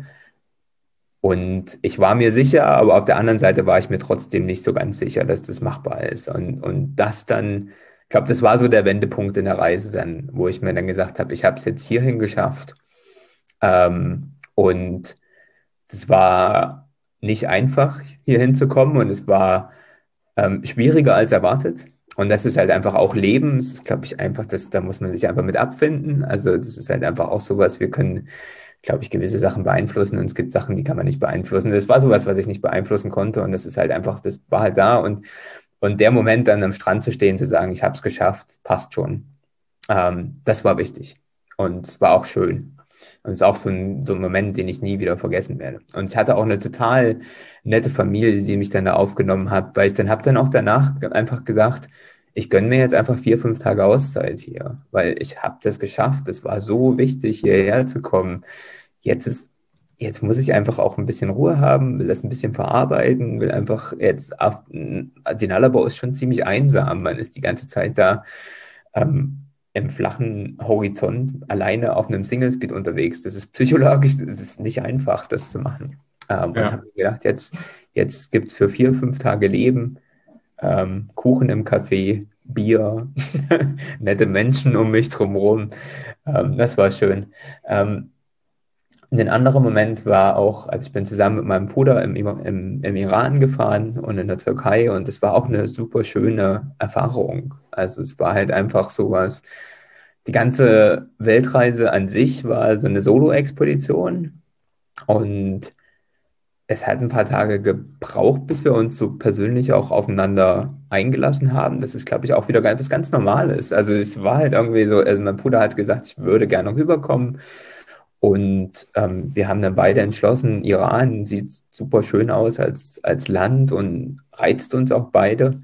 und ich war mir sicher, aber auf der anderen Seite war ich mir trotzdem nicht so ganz sicher, dass das machbar ist. Und, und das dann, ich glaube, das war so der Wendepunkt in der Reise dann, wo ich mir dann gesagt habe, ich habe es jetzt hierhin geschafft. Ähm, und das war nicht einfach, hier hinzukommen und es war ähm, schwieriger als erwartet. Und das ist halt einfach auch Leben. Das ist, glaube ich, einfach, das, da muss man sich einfach mit abfinden. Also das ist halt einfach auch sowas, wir können, glaube ich, gewisse Sachen beeinflussen und es gibt Sachen, die kann man nicht beeinflussen. Das war sowas, was ich nicht beeinflussen konnte und das ist halt einfach, das war halt da und, und der Moment dann am Strand zu stehen, zu sagen, ich habe es geschafft, passt schon. Ähm, das war wichtig und es war auch schön. Und es ist auch so ein, so ein Moment, den ich nie wieder vergessen werde. Und ich hatte auch eine total nette Familie, die mich dann da aufgenommen hat, weil ich dann habe dann auch danach einfach gedacht, ich gönne mir jetzt einfach vier, fünf Tage Auszeit hier, weil ich habe das geschafft. Es war so wichtig, hierher zu kommen. Jetzt ist, jetzt muss ich einfach auch ein bisschen Ruhe haben, will das ein bisschen verarbeiten, will einfach jetzt, auf, die Nullarbor ist schon ziemlich einsam. Man ist die ganze Zeit da, ähm, im flachen Horizont alleine auf einem Single-Speed unterwegs. Das ist psychologisch, das ist nicht einfach, das zu machen. Ähm, ja. Und habe mir gedacht, jetzt, jetzt gibt es für vier, fünf Tage Leben, ähm, Kuchen im Café, Bier, nette Menschen um mich drumherum. Ähm, das war schön. Ähm, ein anderer Moment war auch, also ich bin zusammen mit meinem Bruder im, im, im Iran gefahren und in der Türkei und es war auch eine super schöne Erfahrung. Also es war halt einfach sowas, die ganze Weltreise an sich war so eine Solo-Expedition und es hat ein paar Tage gebraucht, bis wir uns so persönlich auch aufeinander eingelassen haben. Das ist, glaube ich, auch wieder ganz, was ganz Normales. Also es war halt irgendwie so, also mein Bruder hat gesagt, ich würde gerne rüberkommen. Und ähm, wir haben dann beide entschlossen, Iran sieht super schön aus als, als Land und reizt uns auch beide.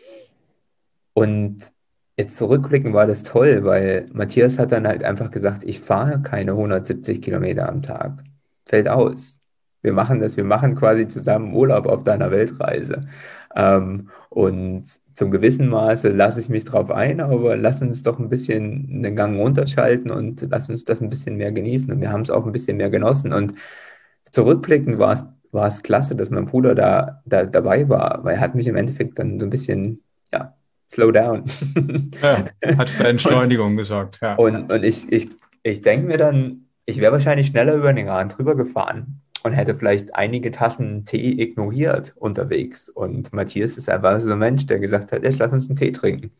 Und jetzt zurückblicken war das toll, weil Matthias hat dann halt einfach gesagt, ich fahre keine hundertsiebzig Kilometer am Tag. Fällt aus. Wir machen das, wir machen quasi zusammen Urlaub auf deiner Weltreise. Ähm, und zum gewissen Maße lasse ich mich drauf ein, aber lass uns doch ein bisschen einen Gang runterschalten und lass uns das ein bisschen mehr genießen. Und wir haben es auch ein bisschen mehr genossen. Und zurückblickend war es, war es klasse, dass mein Bruder da, da dabei war, weil er hat mich im Endeffekt dann so ein bisschen, ja, slow down. Ja, hat für Entschleunigung gesorgt, ja. Und, und ich, ich, ich denke mir dann, ich wäre wahrscheinlich schneller über den Iran drüber gefahren und hätte vielleicht einige Tassen Tee ignoriert unterwegs. Und Matthias ist einfach so ein Mensch, der gesagt hat, jetzt lass uns einen Tee trinken.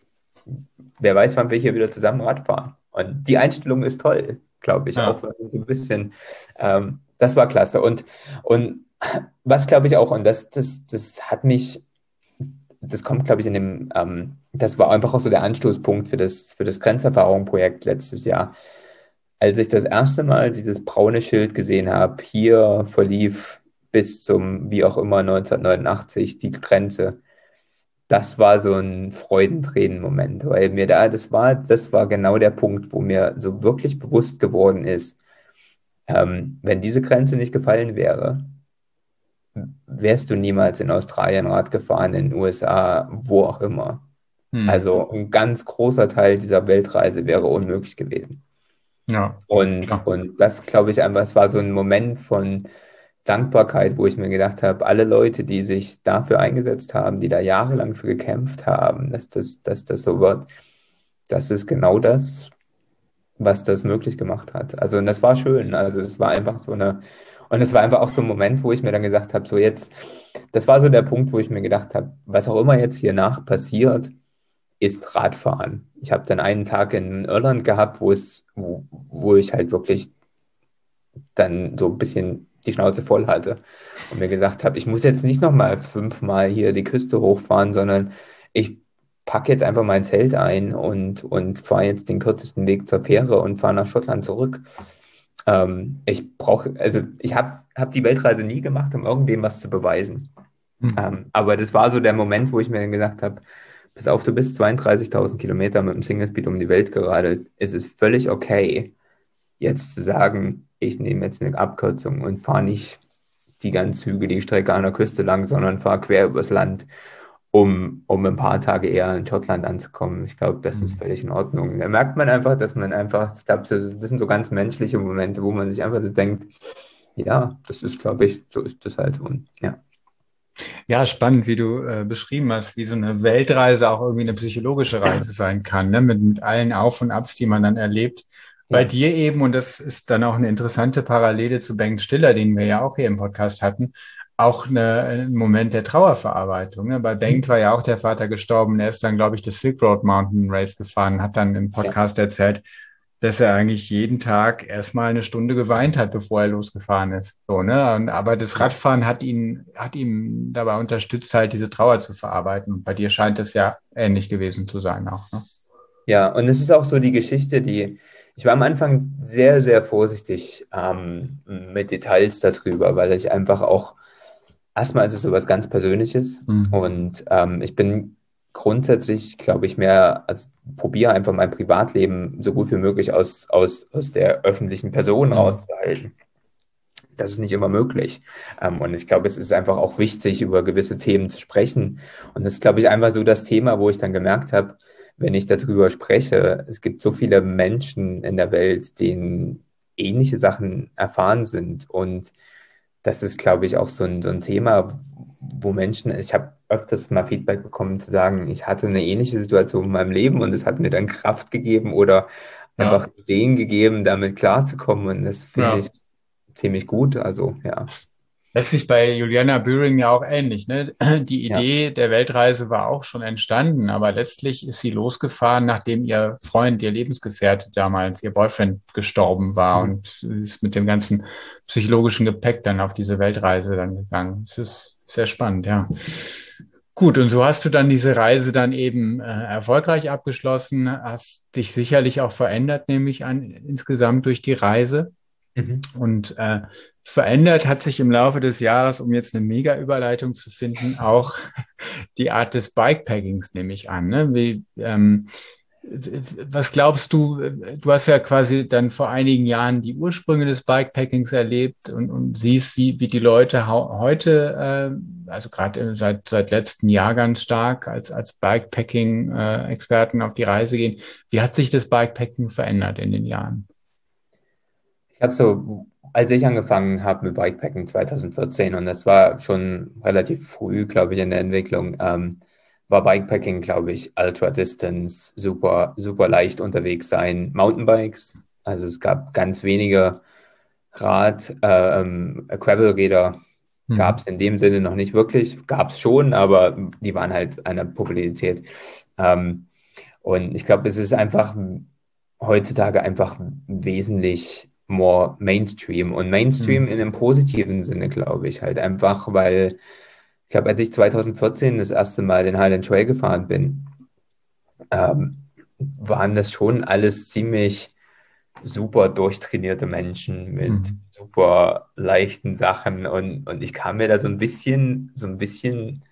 Wer weiß, wann wir hier wieder zusammen Rad fahren. Und die Einstellung ist toll, glaube ich, Ja. auch so ein bisschen. Ähm, das war klasse. Und, und was glaube ich auch, und das, das, das hat mich, das kommt, glaube ich, in dem, ähm, das war einfach auch so der Anstoßpunkt für das, für das Grenzerfahrung-Projekt letztes Jahr. Als ich das erste Mal dieses braune Schild gesehen habe, hier verlief bis zum, wie auch immer, neunzehnhundertneunundachtzig die Grenze, das war so ein Freudentränen-Moment, weil mir da, das war, das war genau der Punkt, wo mir so wirklich bewusst geworden ist, ähm, wenn diese Grenze nicht gefallen wäre, wärst du niemals in Australien Rad gefahren, in den U S A, wo auch immer. Hm. Also ein ganz großer Teil dieser Weltreise wäre unmöglich gewesen. Ja, Und, klar. und das glaube ich einfach, es war so ein Moment von Dankbarkeit, wo ich mir gedacht habe, alle Leute, die sich dafür eingesetzt haben, die da jahrelang für gekämpft haben, dass das, dass das so wird, das ist genau das, was das möglich gemacht hat. Also, und das war schön. Also, es war einfach so eine, und es war einfach auch so ein Moment, wo ich mir dann gesagt habe, so jetzt, das war so der Punkt, wo ich mir gedacht habe, was auch immer jetzt hier nach passiert, ist Radfahren. Ich habe dann einen Tag in Irland gehabt, wo es, wo, wo ich halt wirklich dann so ein bisschen die Schnauze voll hatte und mir gedacht habe, ich muss jetzt nicht nochmal fünfmal hier die Küste hochfahren, sondern ich packe jetzt einfach mein Zelt ein und, und fahre jetzt den kürzesten Weg zur Fähre und fahre nach Schottland zurück. Ähm, ich brauche, also ich habe hab die Weltreise nie gemacht, um irgendwem was zu beweisen. Hm. Ähm, aber das war so der Moment, wo ich mir dann gesagt habe, pass auf, du bist zweiunddreißigtausend Kilometer mit dem Single Speed um die Welt geradelt. Es ist völlig okay, jetzt zu sagen, ich nehme jetzt eine Abkürzung und fahre nicht die ganz hügelige Strecke an der Küste lang, sondern fahre quer übers Land, um, um ein paar Tage eher in Schottland anzukommen. Ich glaube, das ist völlig in Ordnung. Da merkt man einfach, dass man einfach, ich glaube, das sind so ganz menschliche Momente, wo man sich einfach so denkt, ja, das ist, glaube ich, so ist das halt. Und ja. Ja, spannend, wie du äh, beschrieben hast, wie so eine Weltreise auch irgendwie eine psychologische Reise sein kann, ne? Mit, mit allen Auf und Abs, die man dann erlebt. Bei Ja. dir eben, und das ist dann auch eine interessante Parallele zu Bengt Stiller, den wir ja auch hier im Podcast hatten, auch eine, ein Moment der Trauerverarbeitung. Ne? Bei Bengt war ja auch der Vater gestorben. Er ist dann, glaube ich, das Silk Road Mountain Race gefahren, hat dann im Podcast erzählt, dass er eigentlich jeden Tag erstmal eine Stunde geweint hat, bevor er losgefahren ist. So, ne? Und, aber das Radfahren hat ihn, hat ihm dabei unterstützt, halt diese Trauer zu verarbeiten. Und bei dir scheint es ja ähnlich gewesen zu sein auch. Ne? Ja, und es ist auch so die Geschichte, die ich war am Anfang sehr, sehr vorsichtig ähm, mit Details darüber, weil ich einfach auch, erstmal ist es so was ganz Persönliches Mhm. und ähm, ich bin grundsätzlich, glaube ich, mehr, also probiere einfach mein Privatleben so gut wie möglich aus, aus, aus der öffentlichen Person Mhm. rauszuhalten. Das ist nicht immer möglich. Ähm, und ich glaube, es ist einfach auch wichtig, über gewisse Themen zu sprechen. Und das ist, glaube ich, einfach so das Thema, wo ich dann gemerkt habe, wenn ich darüber spreche, es gibt so viele Menschen in der Welt, denen ähnliche Sachen erfahren sind. Und das ist, glaube ich, auch so ein, so ein Thema, wo Menschen, ich habe öfters mal Feedback bekommen, zu sagen, ich hatte eine ähnliche Situation in meinem Leben und es hat mir dann Kraft gegeben oder einfach Ja. Ideen gegeben, damit klarzukommen. Und das finde Ja. ich ziemlich gut. Also, ja. Letztlich bei Juliana Böhring ja auch ähnlich, ne? Die Ja. Idee der Weltreise war auch schon entstanden, aber letztlich ist sie losgefahren, nachdem ihr Freund, ihr Lebensgefährte damals, ihr Boyfriend gestorben war Mhm. und ist mit dem ganzen psychologischen Gepäck dann auf diese Weltreise dann gegangen. Es ist sehr spannend, ja. Gut, und so hast du dann diese Reise dann eben äh, erfolgreich abgeschlossen, hast dich sicherlich auch verändert, nehme ich an, insgesamt durch die Reise. Mhm. Und äh, verändert hat sich im Laufe des Jahres, um jetzt eine Mega-Überleitung zu finden, auch die Art des Bikepackings, nehme ich an. Ne? Wie, ähm, was glaubst du, du hast ja quasi dann vor einigen Jahren die Ursprünge des Bikepackings erlebt und, und siehst, wie, wie die Leute hau- heute, äh, also gerade seit, seit letztem Jahr ganz stark als, als Bikepacking-Experten auf die Reise gehen. Wie hat sich das Bikepacking verändert in den Jahren? Ich habe so, als ich angefangen habe mit Bikepacken zwanzig vierzehn, und das war schon relativ früh, glaube ich, in der Entwicklung, ähm, war Bikepacking, glaube ich, Ultra Distance, super, super leicht unterwegs sein. Mountainbikes, also es gab ganz wenige Rad, äh, ähm, Gravelräder, gab Mhm. es in dem Sinne noch nicht wirklich, gab es schon, aber die waren halt einer Popularität. Ähm, und ich glaube, es ist einfach heutzutage einfach wesentlich more Mainstream. Und Mainstream Mhm. in einem positiven Sinne, glaube ich, halt einfach, weil ich glaube, als ich zwanzig vierzehn das erste Mal den Highland Trail gefahren bin, ähm, waren das schon alles ziemlich super durchtrainierte Menschen mit Mhm. super leichten Sachen, und, und ich kam mir da so ein bisschen, so ein bisschen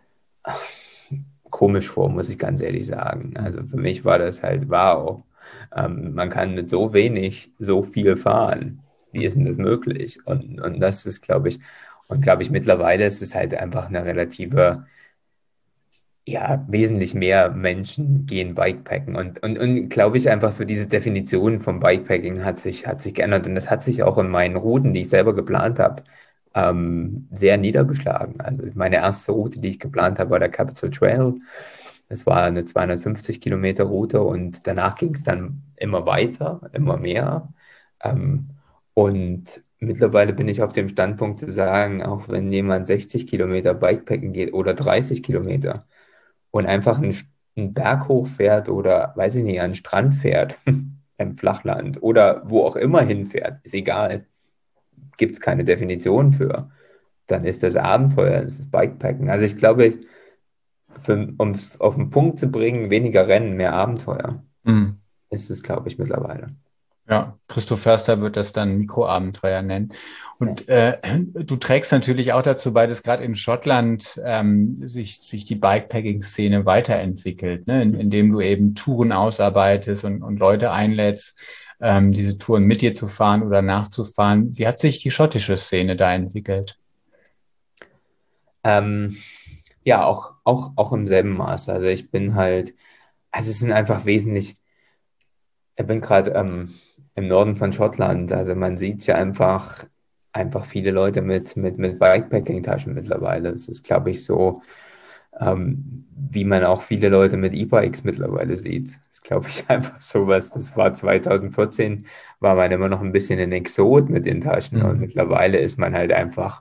komisch vor, muss ich ganz ehrlich sagen. Also Mhm. für mich war das halt wow. Ähm, man kann mit so wenig so viel fahren. Wie ist denn Mhm. das möglich? Und, und das ist, glaube ich, und glaube ich, mittlerweile ist es halt einfach eine relative, ja, wesentlich mehr Menschen gehen Bikepacken. Und, und, und glaube ich, einfach so diese Definition vom Bikepacking hat sich, hat sich geändert. Und das hat sich auch in meinen Routen, die ich selber geplant habe, ähm, sehr niedergeschlagen. Also meine erste Route, die ich geplant habe, war der Capital Trail. Es war eine zweihundertfünfzig Kilometer Route, und danach ging es dann immer weiter, immer mehr. Ähm, und mittlerweile bin ich auf dem Standpunkt zu sagen, auch wenn jemand sechzig Kilometer Bikepacken geht oder dreißig Kilometer und einfach einen, einen Berg hochfährt oder, weiß ich nicht, an den Strand fährt, im Flachland oder wo auch immer hinfährt, ist egal, gibt es keine Definition für, dann ist das Abenteuer, das ist Bikepacken. Also ich glaube, um es auf den Punkt zu bringen, weniger Rennen, mehr Abenteuer, Mhm. ist es, glaube ich, mittlerweile. Ja, Christoph Förster wird das dann Mikroabenteuer nennen. Ja. Und äh, du trägst natürlich auch dazu bei, dass gerade in Schottland ähm, sich, sich die Bikepacking-Szene weiterentwickelt, ne? In, indem du eben Touren ausarbeitest und, und Leute einlädst, ähm, diese Touren mit dir zu fahren oder nachzufahren. Wie hat sich die schottische Szene da entwickelt? Ähm, ja, auch, auch, auch im selben Maß. Also ich bin Mhm. halt, also es sind einfach wesentlich, ich bin gerade ähm, im Norden von Schottland, also man sieht ja einfach, einfach viele Leute mit, mit, mit Bikepacking-Taschen mittlerweile. Es ist, glaube ich, so, ähm, wie man auch viele Leute mit E-Bikes mittlerweile sieht. Das ist, glaube ich, einfach sowas. Das war zwanzig vierzehn, war man immer noch ein bisschen ein Exot mit den Taschen, und Mhm. mittlerweile ist man halt einfach,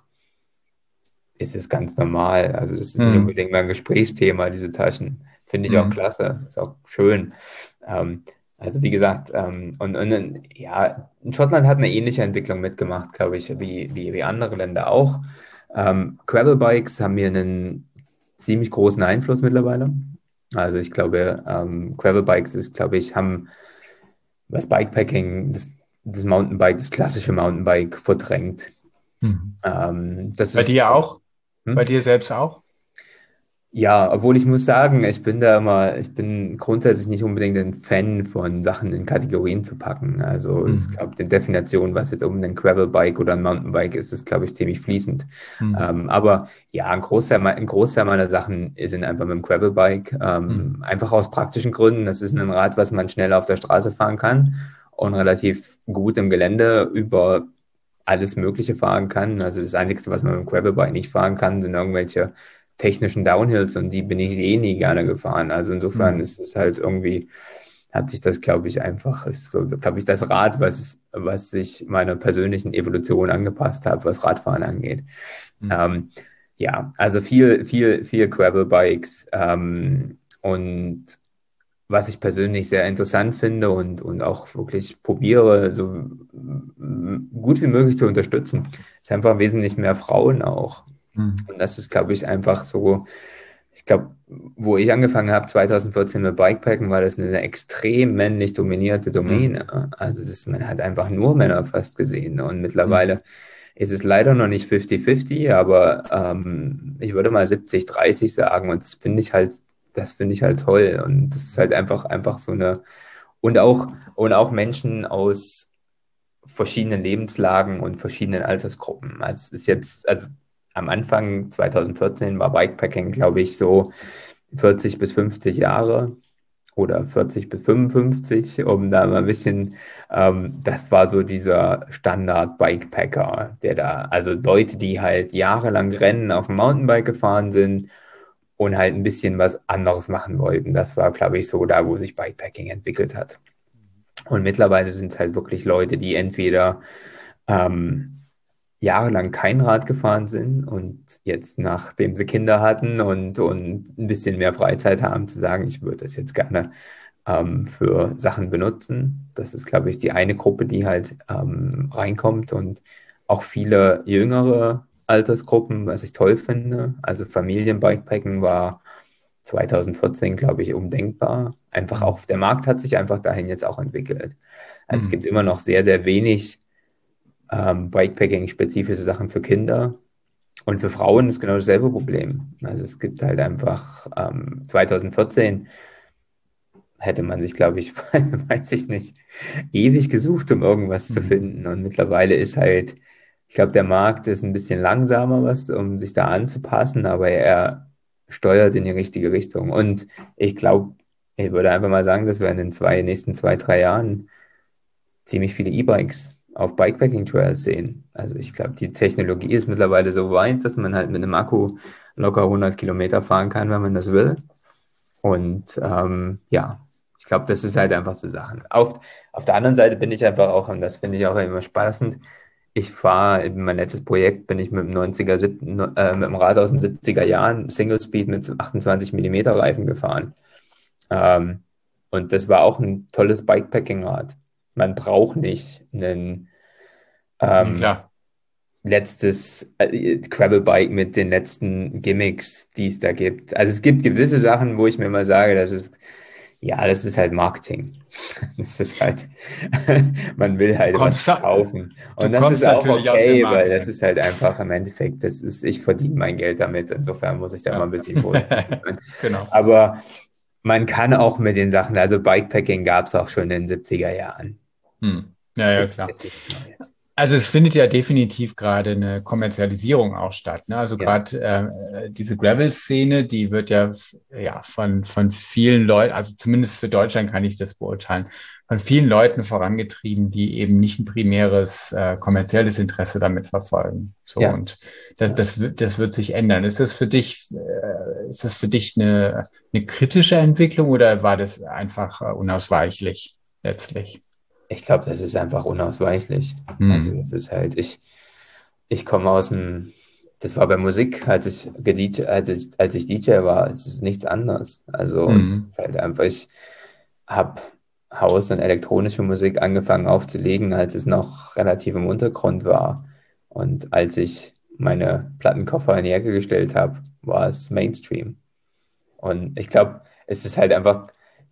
ist es ganz normal. Also das ist nicht Mhm. unbedingt mal ein Gesprächsthema, diese Taschen. Finde ich auch Mhm. klasse, ist auch schön. Ähm, also wie gesagt, ähm, und, und ja, Schottland hat eine ähnliche Entwicklung mitgemacht, glaube ich, wie, wie, wie andere Länder auch. Ähm, Gravelbikes haben hier einen ziemlich großen Einfluss mittlerweile. Also ich glaube, ähm, Gravelbikes ist, glaube ich, haben was Bikepacking, das, das Mountainbike, das klassische Mountainbike verdrängt. Mhm. Ähm, das Bei ist, dir auch? Bei hm? dir selbst auch? Ja, obwohl ich muss sagen, ich bin da immer, ich bin grundsätzlich nicht unbedingt ein Fan von Sachen in Kategorien zu packen. Also ich Mhm. glaube, die Definition, was jetzt um ein Gravelbike oder ein Mountainbike ist, ist, glaube ich, ziemlich fließend. Mhm. Ähm, aber ja, ein Großteil, me- ein Großteil meiner Sachen sind einfach mit dem Gravelbike. Mhm. Ähm, einfach aus praktischen Gründen. Das ist ein Rad, was man schnell auf der Straße fahren kann und relativ gut im Gelände über alles Mögliche fahren kann. Also das Einzige, was man mit dem Gravelbike nicht fahren kann, sind irgendwelche technischen Downhills, und die bin ich eh nie gerne gefahren. Also insofern Mhm. ist es halt irgendwie, hat sich das, glaube ich, einfach, ist so, glaube ich, das Rad, was, was sich meiner persönlichen Evolution angepasst hat, was Radfahren angeht. Mhm. Ähm, ja, also viel, viel, viel Gravelbikes, ähm, und was ich persönlich sehr interessant finde und, und auch wirklich probiere, so m- gut wie möglich zu unterstützen, ist einfach wesentlich mehr Frauen auch. Mhm. Und das ist, glaube ich, einfach so, ich glaube, wo ich angefangen habe, zwanzig vierzehn mit Bikepacken, war das eine extrem männlich dominierte Domäne. Mhm. Also das, man hat einfach nur Männer fast gesehen. Und mittlerweile mhm. ist es leider noch nicht fünfzig fünfzig, aber ähm, ich würde mal siebzig dreißig sagen. Und das finde ich halt, das finde ich halt toll. Und das ist halt einfach, einfach so eine, und auch, und auch Menschen aus verschiedenen Lebenslagen und verschiedenen Altersgruppen. Also es ist jetzt, also am Anfang zwanzig vierzehn war Bikepacking, glaube ich, so vierzig bis fünfzig Jahre oder vierzig bis fünfundfünfzig, um da mal ein bisschen, ähm, das war so dieser Standard-Bikepacker, der da, also Leute, die halt jahrelang Rennen auf dem Mountainbike gefahren sind und halt ein bisschen was anderes machen wollten. Das war, glaube ich, so da, wo sich Bikepacking entwickelt hat. Und mittlerweile sind es halt wirklich Leute, die entweder ähm, jahrelang kein Rad gefahren sind und jetzt, nachdem sie Kinder hatten und, und ein bisschen mehr Freizeit haben, zu sagen, ich würde das jetzt gerne ähm, für Sachen benutzen. Das ist, glaube ich, die eine Gruppe, die halt ähm, reinkommt, und auch viele jüngere Altersgruppen, was ich toll finde. Also Familienbikepacken war zwanzig vierzehn, glaube ich, undenkbar. Einfach auch, der Markt hat sich einfach dahin jetzt auch entwickelt. Also mhm. es gibt immer noch sehr, sehr wenig ähm, Bikepacking-spezifische Sachen für Kinder. Und für Frauen ist genau dasselbe Problem. Also es gibt halt einfach, ähm, zwanzig vierzehn hätte man sich, glaube ich, weiß ich nicht, ewig gesucht, um irgendwas mhm. zu finden. Und mittlerweile ist halt, ich glaube, der Markt ist ein bisschen langsamer, was, um sich da anzupassen, aber er steuert in die richtige Richtung. Und ich glaube, ich würde einfach mal sagen, dass wir in den zwei, nächsten zwei, drei Jahren ziemlich viele E-Bikes auf Bikepacking-Trails sehen. Also ich glaube, die Technologie ist mittlerweile so weit, dass man halt mit einem Akku locker hundert Kilometer fahren kann, wenn man das will. Und ähm, ja, ich glaube, das ist halt einfach so Sachen. Auf, auf der anderen Seite bin ich einfach auch, und das finde ich auch immer spaßend, ich fahre, mein letztes Projekt bin ich mit dem neunziger, äh, mit dem Rad aus den siebziger Jahren Single Speed mit achtundzwanzig Millimeter Reifen gefahren. Ähm, und das war auch ein tolles Bikepacking-Rad. Man braucht nicht ein ähm, Klar. letztes äh, Gravelbike mit den letzten Gimmicks, die es da gibt. Also es gibt gewisse Sachen, wo ich mir mal sage, das ist, ja, das ist halt Marketing. Das ist halt, man will halt was kaufen. Und das ist auch okay, weil das ist halt einfach im Endeffekt, das ist, ich verdiene mein Geld damit. Insofern muss ich da ja. mal ein bisschen vorsichtig sein. Genau. Aber man kann auch mit den Sachen, also Bikepacking gab es auch schon in den siebziger Jahren. Hm. Ja, ja, klar. Also es findet ja definitiv gerade eine Kommerzialisierung auch statt. Ne? Also ja. gerade äh, diese Gravel-Szene, die wird ja, ja von, von vielen Leuten, also zumindest für Deutschland kann ich das beurteilen, von vielen Leuten vorangetrieben, die eben nicht ein primäres äh, kommerzielles Interesse damit verfolgen. So, ja. Und das, das, wird, das wird sich ändern. Ist das für dich, äh, ist das für dich eine, eine kritische Entwicklung oder war das einfach äh, unausweichlich letztlich? Ich glaube, das ist einfach unausweichlich. Hm. Also das ist halt, ich, ich komme aus dem, das war bei Musik, als ich, gedj, als ich, als ich D J war, es ist nichts anderes. Also hm. es ist halt einfach, ich habe House- und elektronische Musik angefangen aufzulegen, als es noch relativ im Untergrund war. Und als ich meine Plattenkoffer in die Ecke gestellt habe, war es Mainstream. Und ich glaube, es ist halt einfach,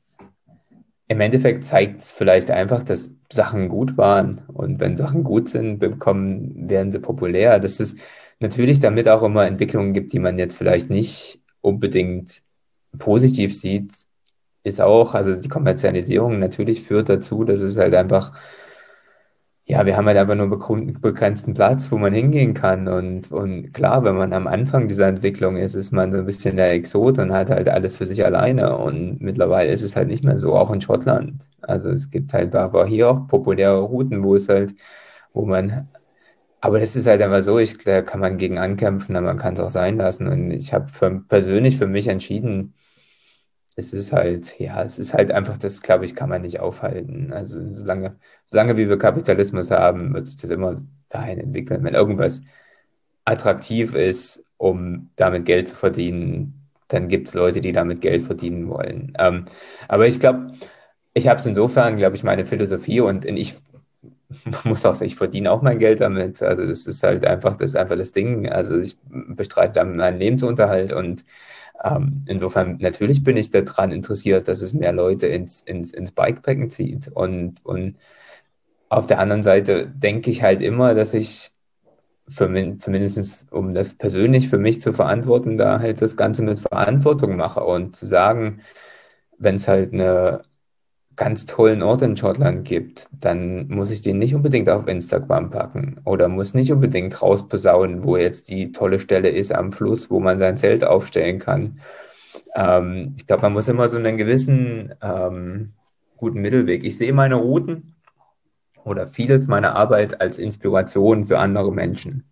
im Endeffekt zeigt es vielleicht einfach, dass Sachen gut waren. Und wenn Sachen gut sind, bekommen, werden sie populär. Dass es natürlich damit auch immer Entwicklungen gibt, die man jetzt vielleicht nicht unbedingt positiv sieht, ist auch, also die Kommerzialisierung natürlich führt dazu, dass es halt einfach, ja, wir haben halt einfach nur begrenzten Platz, wo man hingehen kann. Und, und klar, wenn man am Anfang dieser Entwicklung ist, ist man so ein bisschen der Exot und hat halt alles für sich alleine. Und mittlerweile ist es halt nicht mehr so, auch in Schottland. Also es gibt halt aber hier auch populäre Routen, wo es halt, wo man, aber das ist halt einfach so, ich, da kann man gegen ankämpfen, aber man kann es auch sein lassen. Und ich habe für, persönlich für mich entschieden, es ist halt, ja, es ist halt einfach, das, glaube ich, kann man nicht aufhalten. Also solange, solange wie wir Kapitalismus haben, wird sich das immer dahin entwickeln. Wenn irgendwas attraktiv ist, um damit Geld zu verdienen, dann gibt es Leute, die damit Geld verdienen wollen. Ähm, aber ich glaube, ich habe es insofern, glaube ich, meine Philosophie und ich muss auch sagen, ich verdiene auch mein Geld damit. Also das ist halt einfach, das ist einfach das Ding. Also ich bestreite damit meinen Lebensunterhalt und Ähm, insofern, natürlich bin ich daran interessiert, dass es mehr Leute ins, ins, ins Bikepacken zieht. Und, und auf der anderen Seite denke ich halt immer, dass ich für mich, zumindest um das persönlich für mich zu verantworten, da halt das Ganze mit Verantwortung mache und zu sagen, wenn es halt eine ganz tollen Ort in Schottland gibt, dann muss ich den nicht unbedingt auf Instagram packen oder muss nicht unbedingt rausposaunen, wo jetzt die tolle Stelle ist am Fluss, wo man sein Zelt aufstellen kann. Ähm, ich glaube, man muss immer so einen gewissen ähm, guten Mittelweg. Ich sehe meine Routen oder vieles meiner Arbeit als Inspiration für andere Menschen.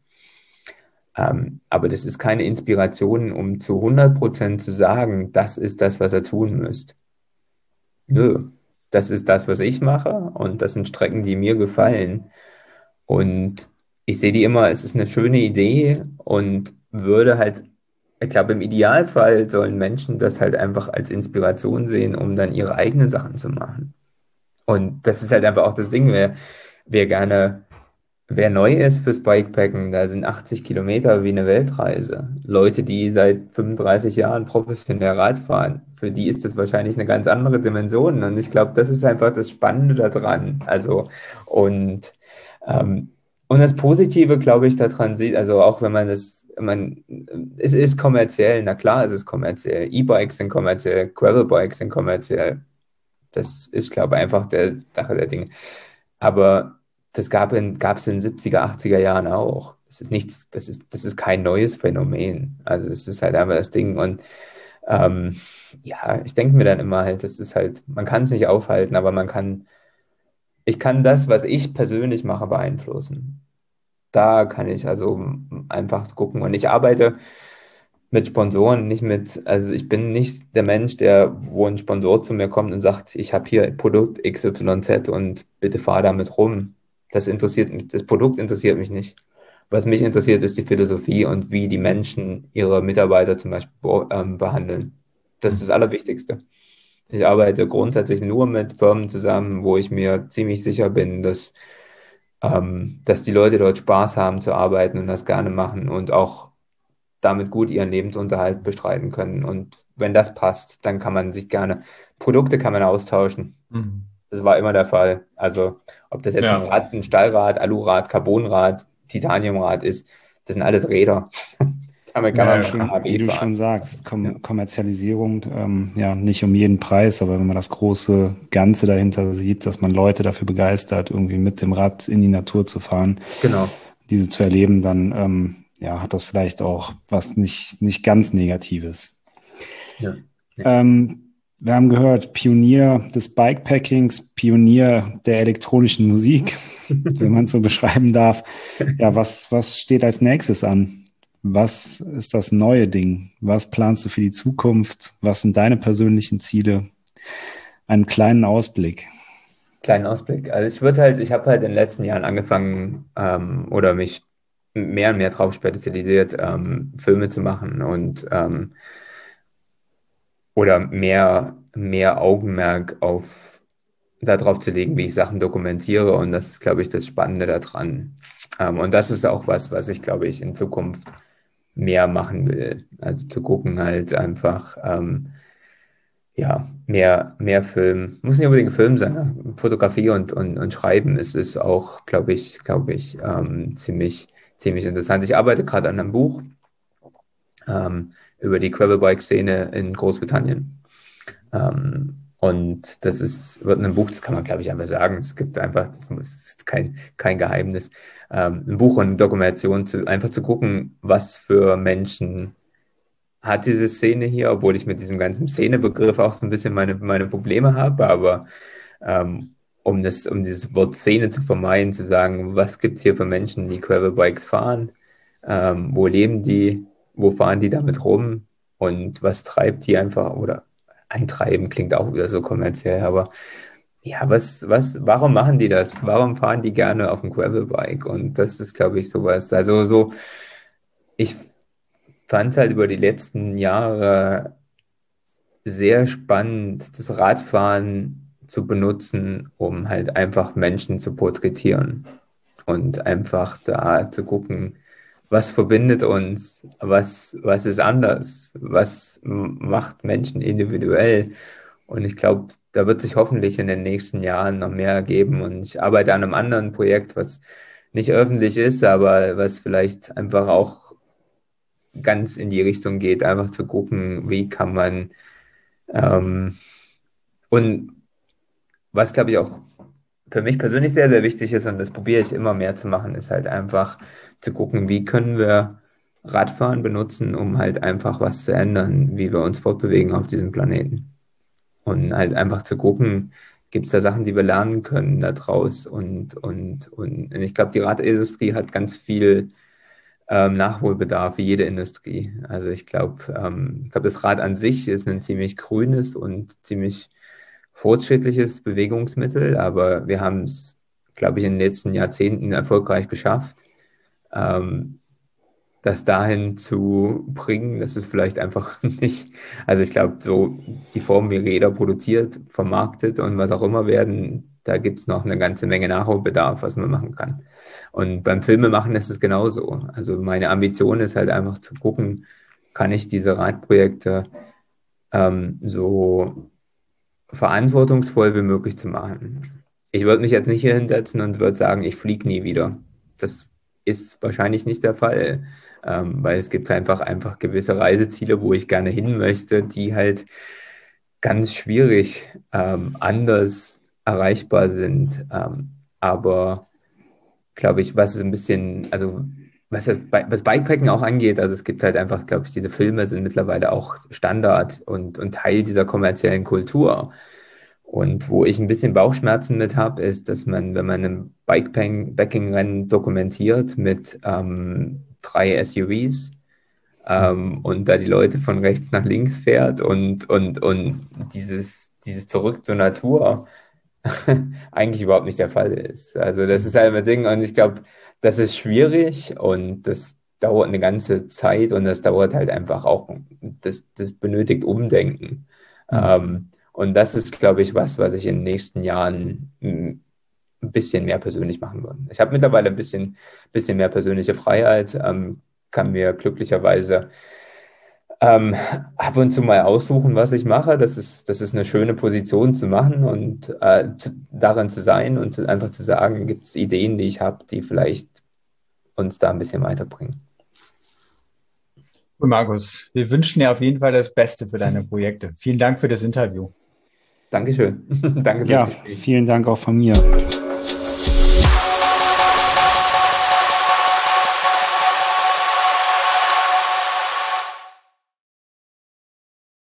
Ähm, aber das ist keine Inspiration, um zu hundert Prozent zu sagen, das ist das, was ihr tun müsst. Nö, das ist das, was ich mache und das sind Strecken, die mir gefallen. Und ich sehe die immer, es ist eine schöne Idee und würde halt, ich glaube, im Idealfall sollen Menschen das halt einfach als Inspiration sehen, um dann ihre eigenen Sachen zu machen. Und das ist halt einfach auch das Ding, wer, wer gerne, wer neu ist fürs Bikepacken, da sind achtzig Kilometer wie eine Weltreise. Leute, die seit fünfunddreißig Jahren professionell Rad fahren, für die ist das wahrscheinlich eine ganz andere Dimension. Und ich glaube, das ist einfach das Spannende daran. Also, und, ähm, und das Positive, glaube ich, daran sieht, also auch wenn man das, man, es ist kommerziell, na klar, es ist kommerziell. E-Bikes sind kommerziell, Gravelbikes sind kommerziell. Das ist, glaube ich, einfach der Sache der Dinge. Aber das gab in, gab es in den siebziger, achtziger Jahren auch. Das ist nichts, das ist, das ist kein neues Phänomen. Also das ist halt einfach das Ding. Und ähm, ja, ich denke mir dann immer halt, das ist halt, man kann es nicht aufhalten, aber man kann, ich kann das, was ich persönlich mache, beeinflussen. Da kann ich also einfach gucken. Und ich arbeite mit Sponsoren, nicht mit, also ich bin nicht der Mensch, der, wo ein Sponsor zu mir kommt und sagt, ich habe hier Produkt X Y Z und bitte fahr damit rum. Das interessiert mich, das Produkt interessiert mich nicht. Was mich interessiert, ist die Philosophie und wie die Menschen ihre Mitarbeiter zum Beispiel ähm, behandeln. Das ist das Allerwichtigste. Ich arbeite grundsätzlich nur mit Firmen zusammen, wo ich mir ziemlich sicher bin, dass, ähm, dass die Leute dort Spaß haben zu arbeiten und das gerne machen und auch damit gut ihren Lebensunterhalt bestreiten können. Und wenn das passt, dann kann man sich gerne, Produkte kann man austauschen. Mhm. Das war immer der Fall. Also ob das jetzt ja. ein Rad, ein Stahlrad, Alurad, Carbonrad, Titaniumrad ist, das sind alles Räder. Damit kann ja, man schon, wie du schon sagst, Kom- ja. Kommerzialisierung, ähm, ja, nicht um jeden Preis, aber wenn man das große Ganze dahinter sieht, dass man Leute dafür begeistert, irgendwie mit dem Rad in die Natur zu fahren, genau. diese zu erleben, dann ähm, ja, hat das vielleicht auch was nicht, nicht ganz Negatives. Ja. Ja. Ähm, wir haben gehört, Pionier des Bikepackings, Pionier der elektronischen Musik, wenn man es so beschreiben darf. Ja, was, was steht als nächstes an? Was ist das neue Ding? Was planst du für die Zukunft? Was sind deine persönlichen Ziele? Einen kleinen Ausblick. Kleinen Ausblick. Also ich würde halt, ich habe halt in den letzten Jahren angefangen ähm, oder mich mehr und mehr drauf spezialisiert, ähm, Filme zu machen und ähm, oder mehr, mehr Augenmerk auf darauf zu legen, wie ich Sachen dokumentiere. Und das ist, glaube ich, das Spannende daran. Ähm, und das ist auch was, was ich, glaube ich, in Zukunft mehr machen will. Also zu gucken halt einfach, ähm, ja, mehr, mehr Film. Muss nicht unbedingt Film sein. Ne? Fotografie und, und, und Schreiben ist es auch, glaube ich, glaube ich, ähm, ziemlich, ziemlich interessant. Ich arbeite gerade an einem Buch ähm, über die Gravelbike-Szene in Großbritannien. Ähm, und das ist, wird ein Buch, das kann man, glaube ich, einfach sagen. Es gibt einfach, das ist kein, kein Geheimnis. Ähm, ein Buch und eine Dokumentation, zu, einfach zu gucken, was für Menschen hat diese Szene hier, obwohl ich mit diesem ganzen Szenebegriff auch so ein bisschen meine, meine Probleme habe, aber ähm, um, das, um dieses Wort Szene zu vermeiden, zu sagen, was gibt es hier für Menschen, die Gravelbikes fahren, ähm, wo leben die, wo fahren die damit rum und was treibt die einfach, oder antreiben klingt auch wieder so kommerziell, aber ja, was, was, warum machen die das? Warum fahren die gerne auf dem Gravelbike? Und das ist, glaube ich, sowas, also so, ich fand es halt über die letzten Jahre sehr spannend, das Radfahren zu benutzen, um halt einfach Menschen zu porträtieren und einfach da zu gucken, was verbindet uns, was, was ist anders, was macht Menschen individuell. Und ich glaube, da wird sich hoffentlich in den nächsten Jahren noch mehr ergeben. Und ich arbeite an einem anderen Projekt, was nicht öffentlich ist, aber was vielleicht einfach auch ganz in die Richtung geht, einfach zu gucken, wie kann man ähm, und was, glaube ich, auch für mich persönlich sehr, sehr wichtig ist, und das probiere ich immer mehr zu machen, ist halt einfach zu gucken, wie können wir Radfahren benutzen, um halt einfach was zu ändern, wie wir uns fortbewegen auf diesem Planeten. Und halt einfach zu gucken, gibt es da Sachen, die wir lernen können da draus. Und, und, und, und ich glaube, die Radindustrie hat ganz viel ähm, Nachholbedarf, wie jede Industrie. Also ich glaube, ähm, ich glaube, das Rad an sich ist ein ziemlich grünes und ziemlich fortschrittliches Bewegungsmittel, aber wir haben es, glaube ich, in den letzten Jahrzehnten erfolgreich geschafft, ähm, das dahin zu bringen, dass es vielleicht einfach nicht, also ich glaube, so die Form, wie Räder produziert, vermarktet und was auch immer werden, da gibt es noch eine ganze Menge Nachholbedarf, was man machen kann. Und beim Filmemachen ist es genauso. Also meine Ambition ist halt einfach zu gucken, kann ich diese Radprojekte ähm, so verantwortungsvoll wie möglich zu machen. Ich würde mich jetzt nicht hier hinsetzen und würde sagen, ich fliege nie wieder. Das ist wahrscheinlich nicht der Fall, ähm, weil es gibt einfach, einfach gewisse Reiseziele, wo ich gerne hin möchte, die halt ganz schwierig ähm, anders erreichbar sind. Ähm, aber glaube ich, was es ein bisschen, also was das was Bikepacking auch angeht, also es gibt halt einfach, glaube ich, diese Filme sind mittlerweile auch Standard und, und Teil dieser kommerziellen Kultur. Und wo ich ein bisschen Bauchschmerzen mit habe, ist, dass man, wenn man ein Bikepacking-Rennen dokumentiert mit ähm, drei S U Vs ähm, und da die Leute von rechts nach links fährt und, und, und dieses, dieses Zurück zur Natur eigentlich überhaupt nicht der Fall ist. Also das ist halt ein Ding und ich glaube, das ist schwierig und das dauert eine ganze Zeit und das dauert halt einfach auch, das, das benötigt Umdenken. Mhm. Ähm, und das ist, glaube ich, was, was ich in den nächsten Jahren ein bisschen mehr persönlich machen würde. Ich habe mittlerweile ein bisschen, bisschen mehr persönliche Freiheit, ähm, kann mir glücklicherweise Ähm, ab und zu mal aussuchen, was ich mache. Das ist, das ist eine schöne Position zu machen und äh, zu, darin zu sein und zu, einfach zu sagen, gibt es Ideen, die ich habe, die vielleicht uns da ein bisschen weiterbringen. Markus, wir wünschen dir auf jeden Fall das Beste für deine Projekte. Vielen Dank für das Interview. Dankeschön. Danke fürs Ja, Gespräch. vielen Dank auch von mir.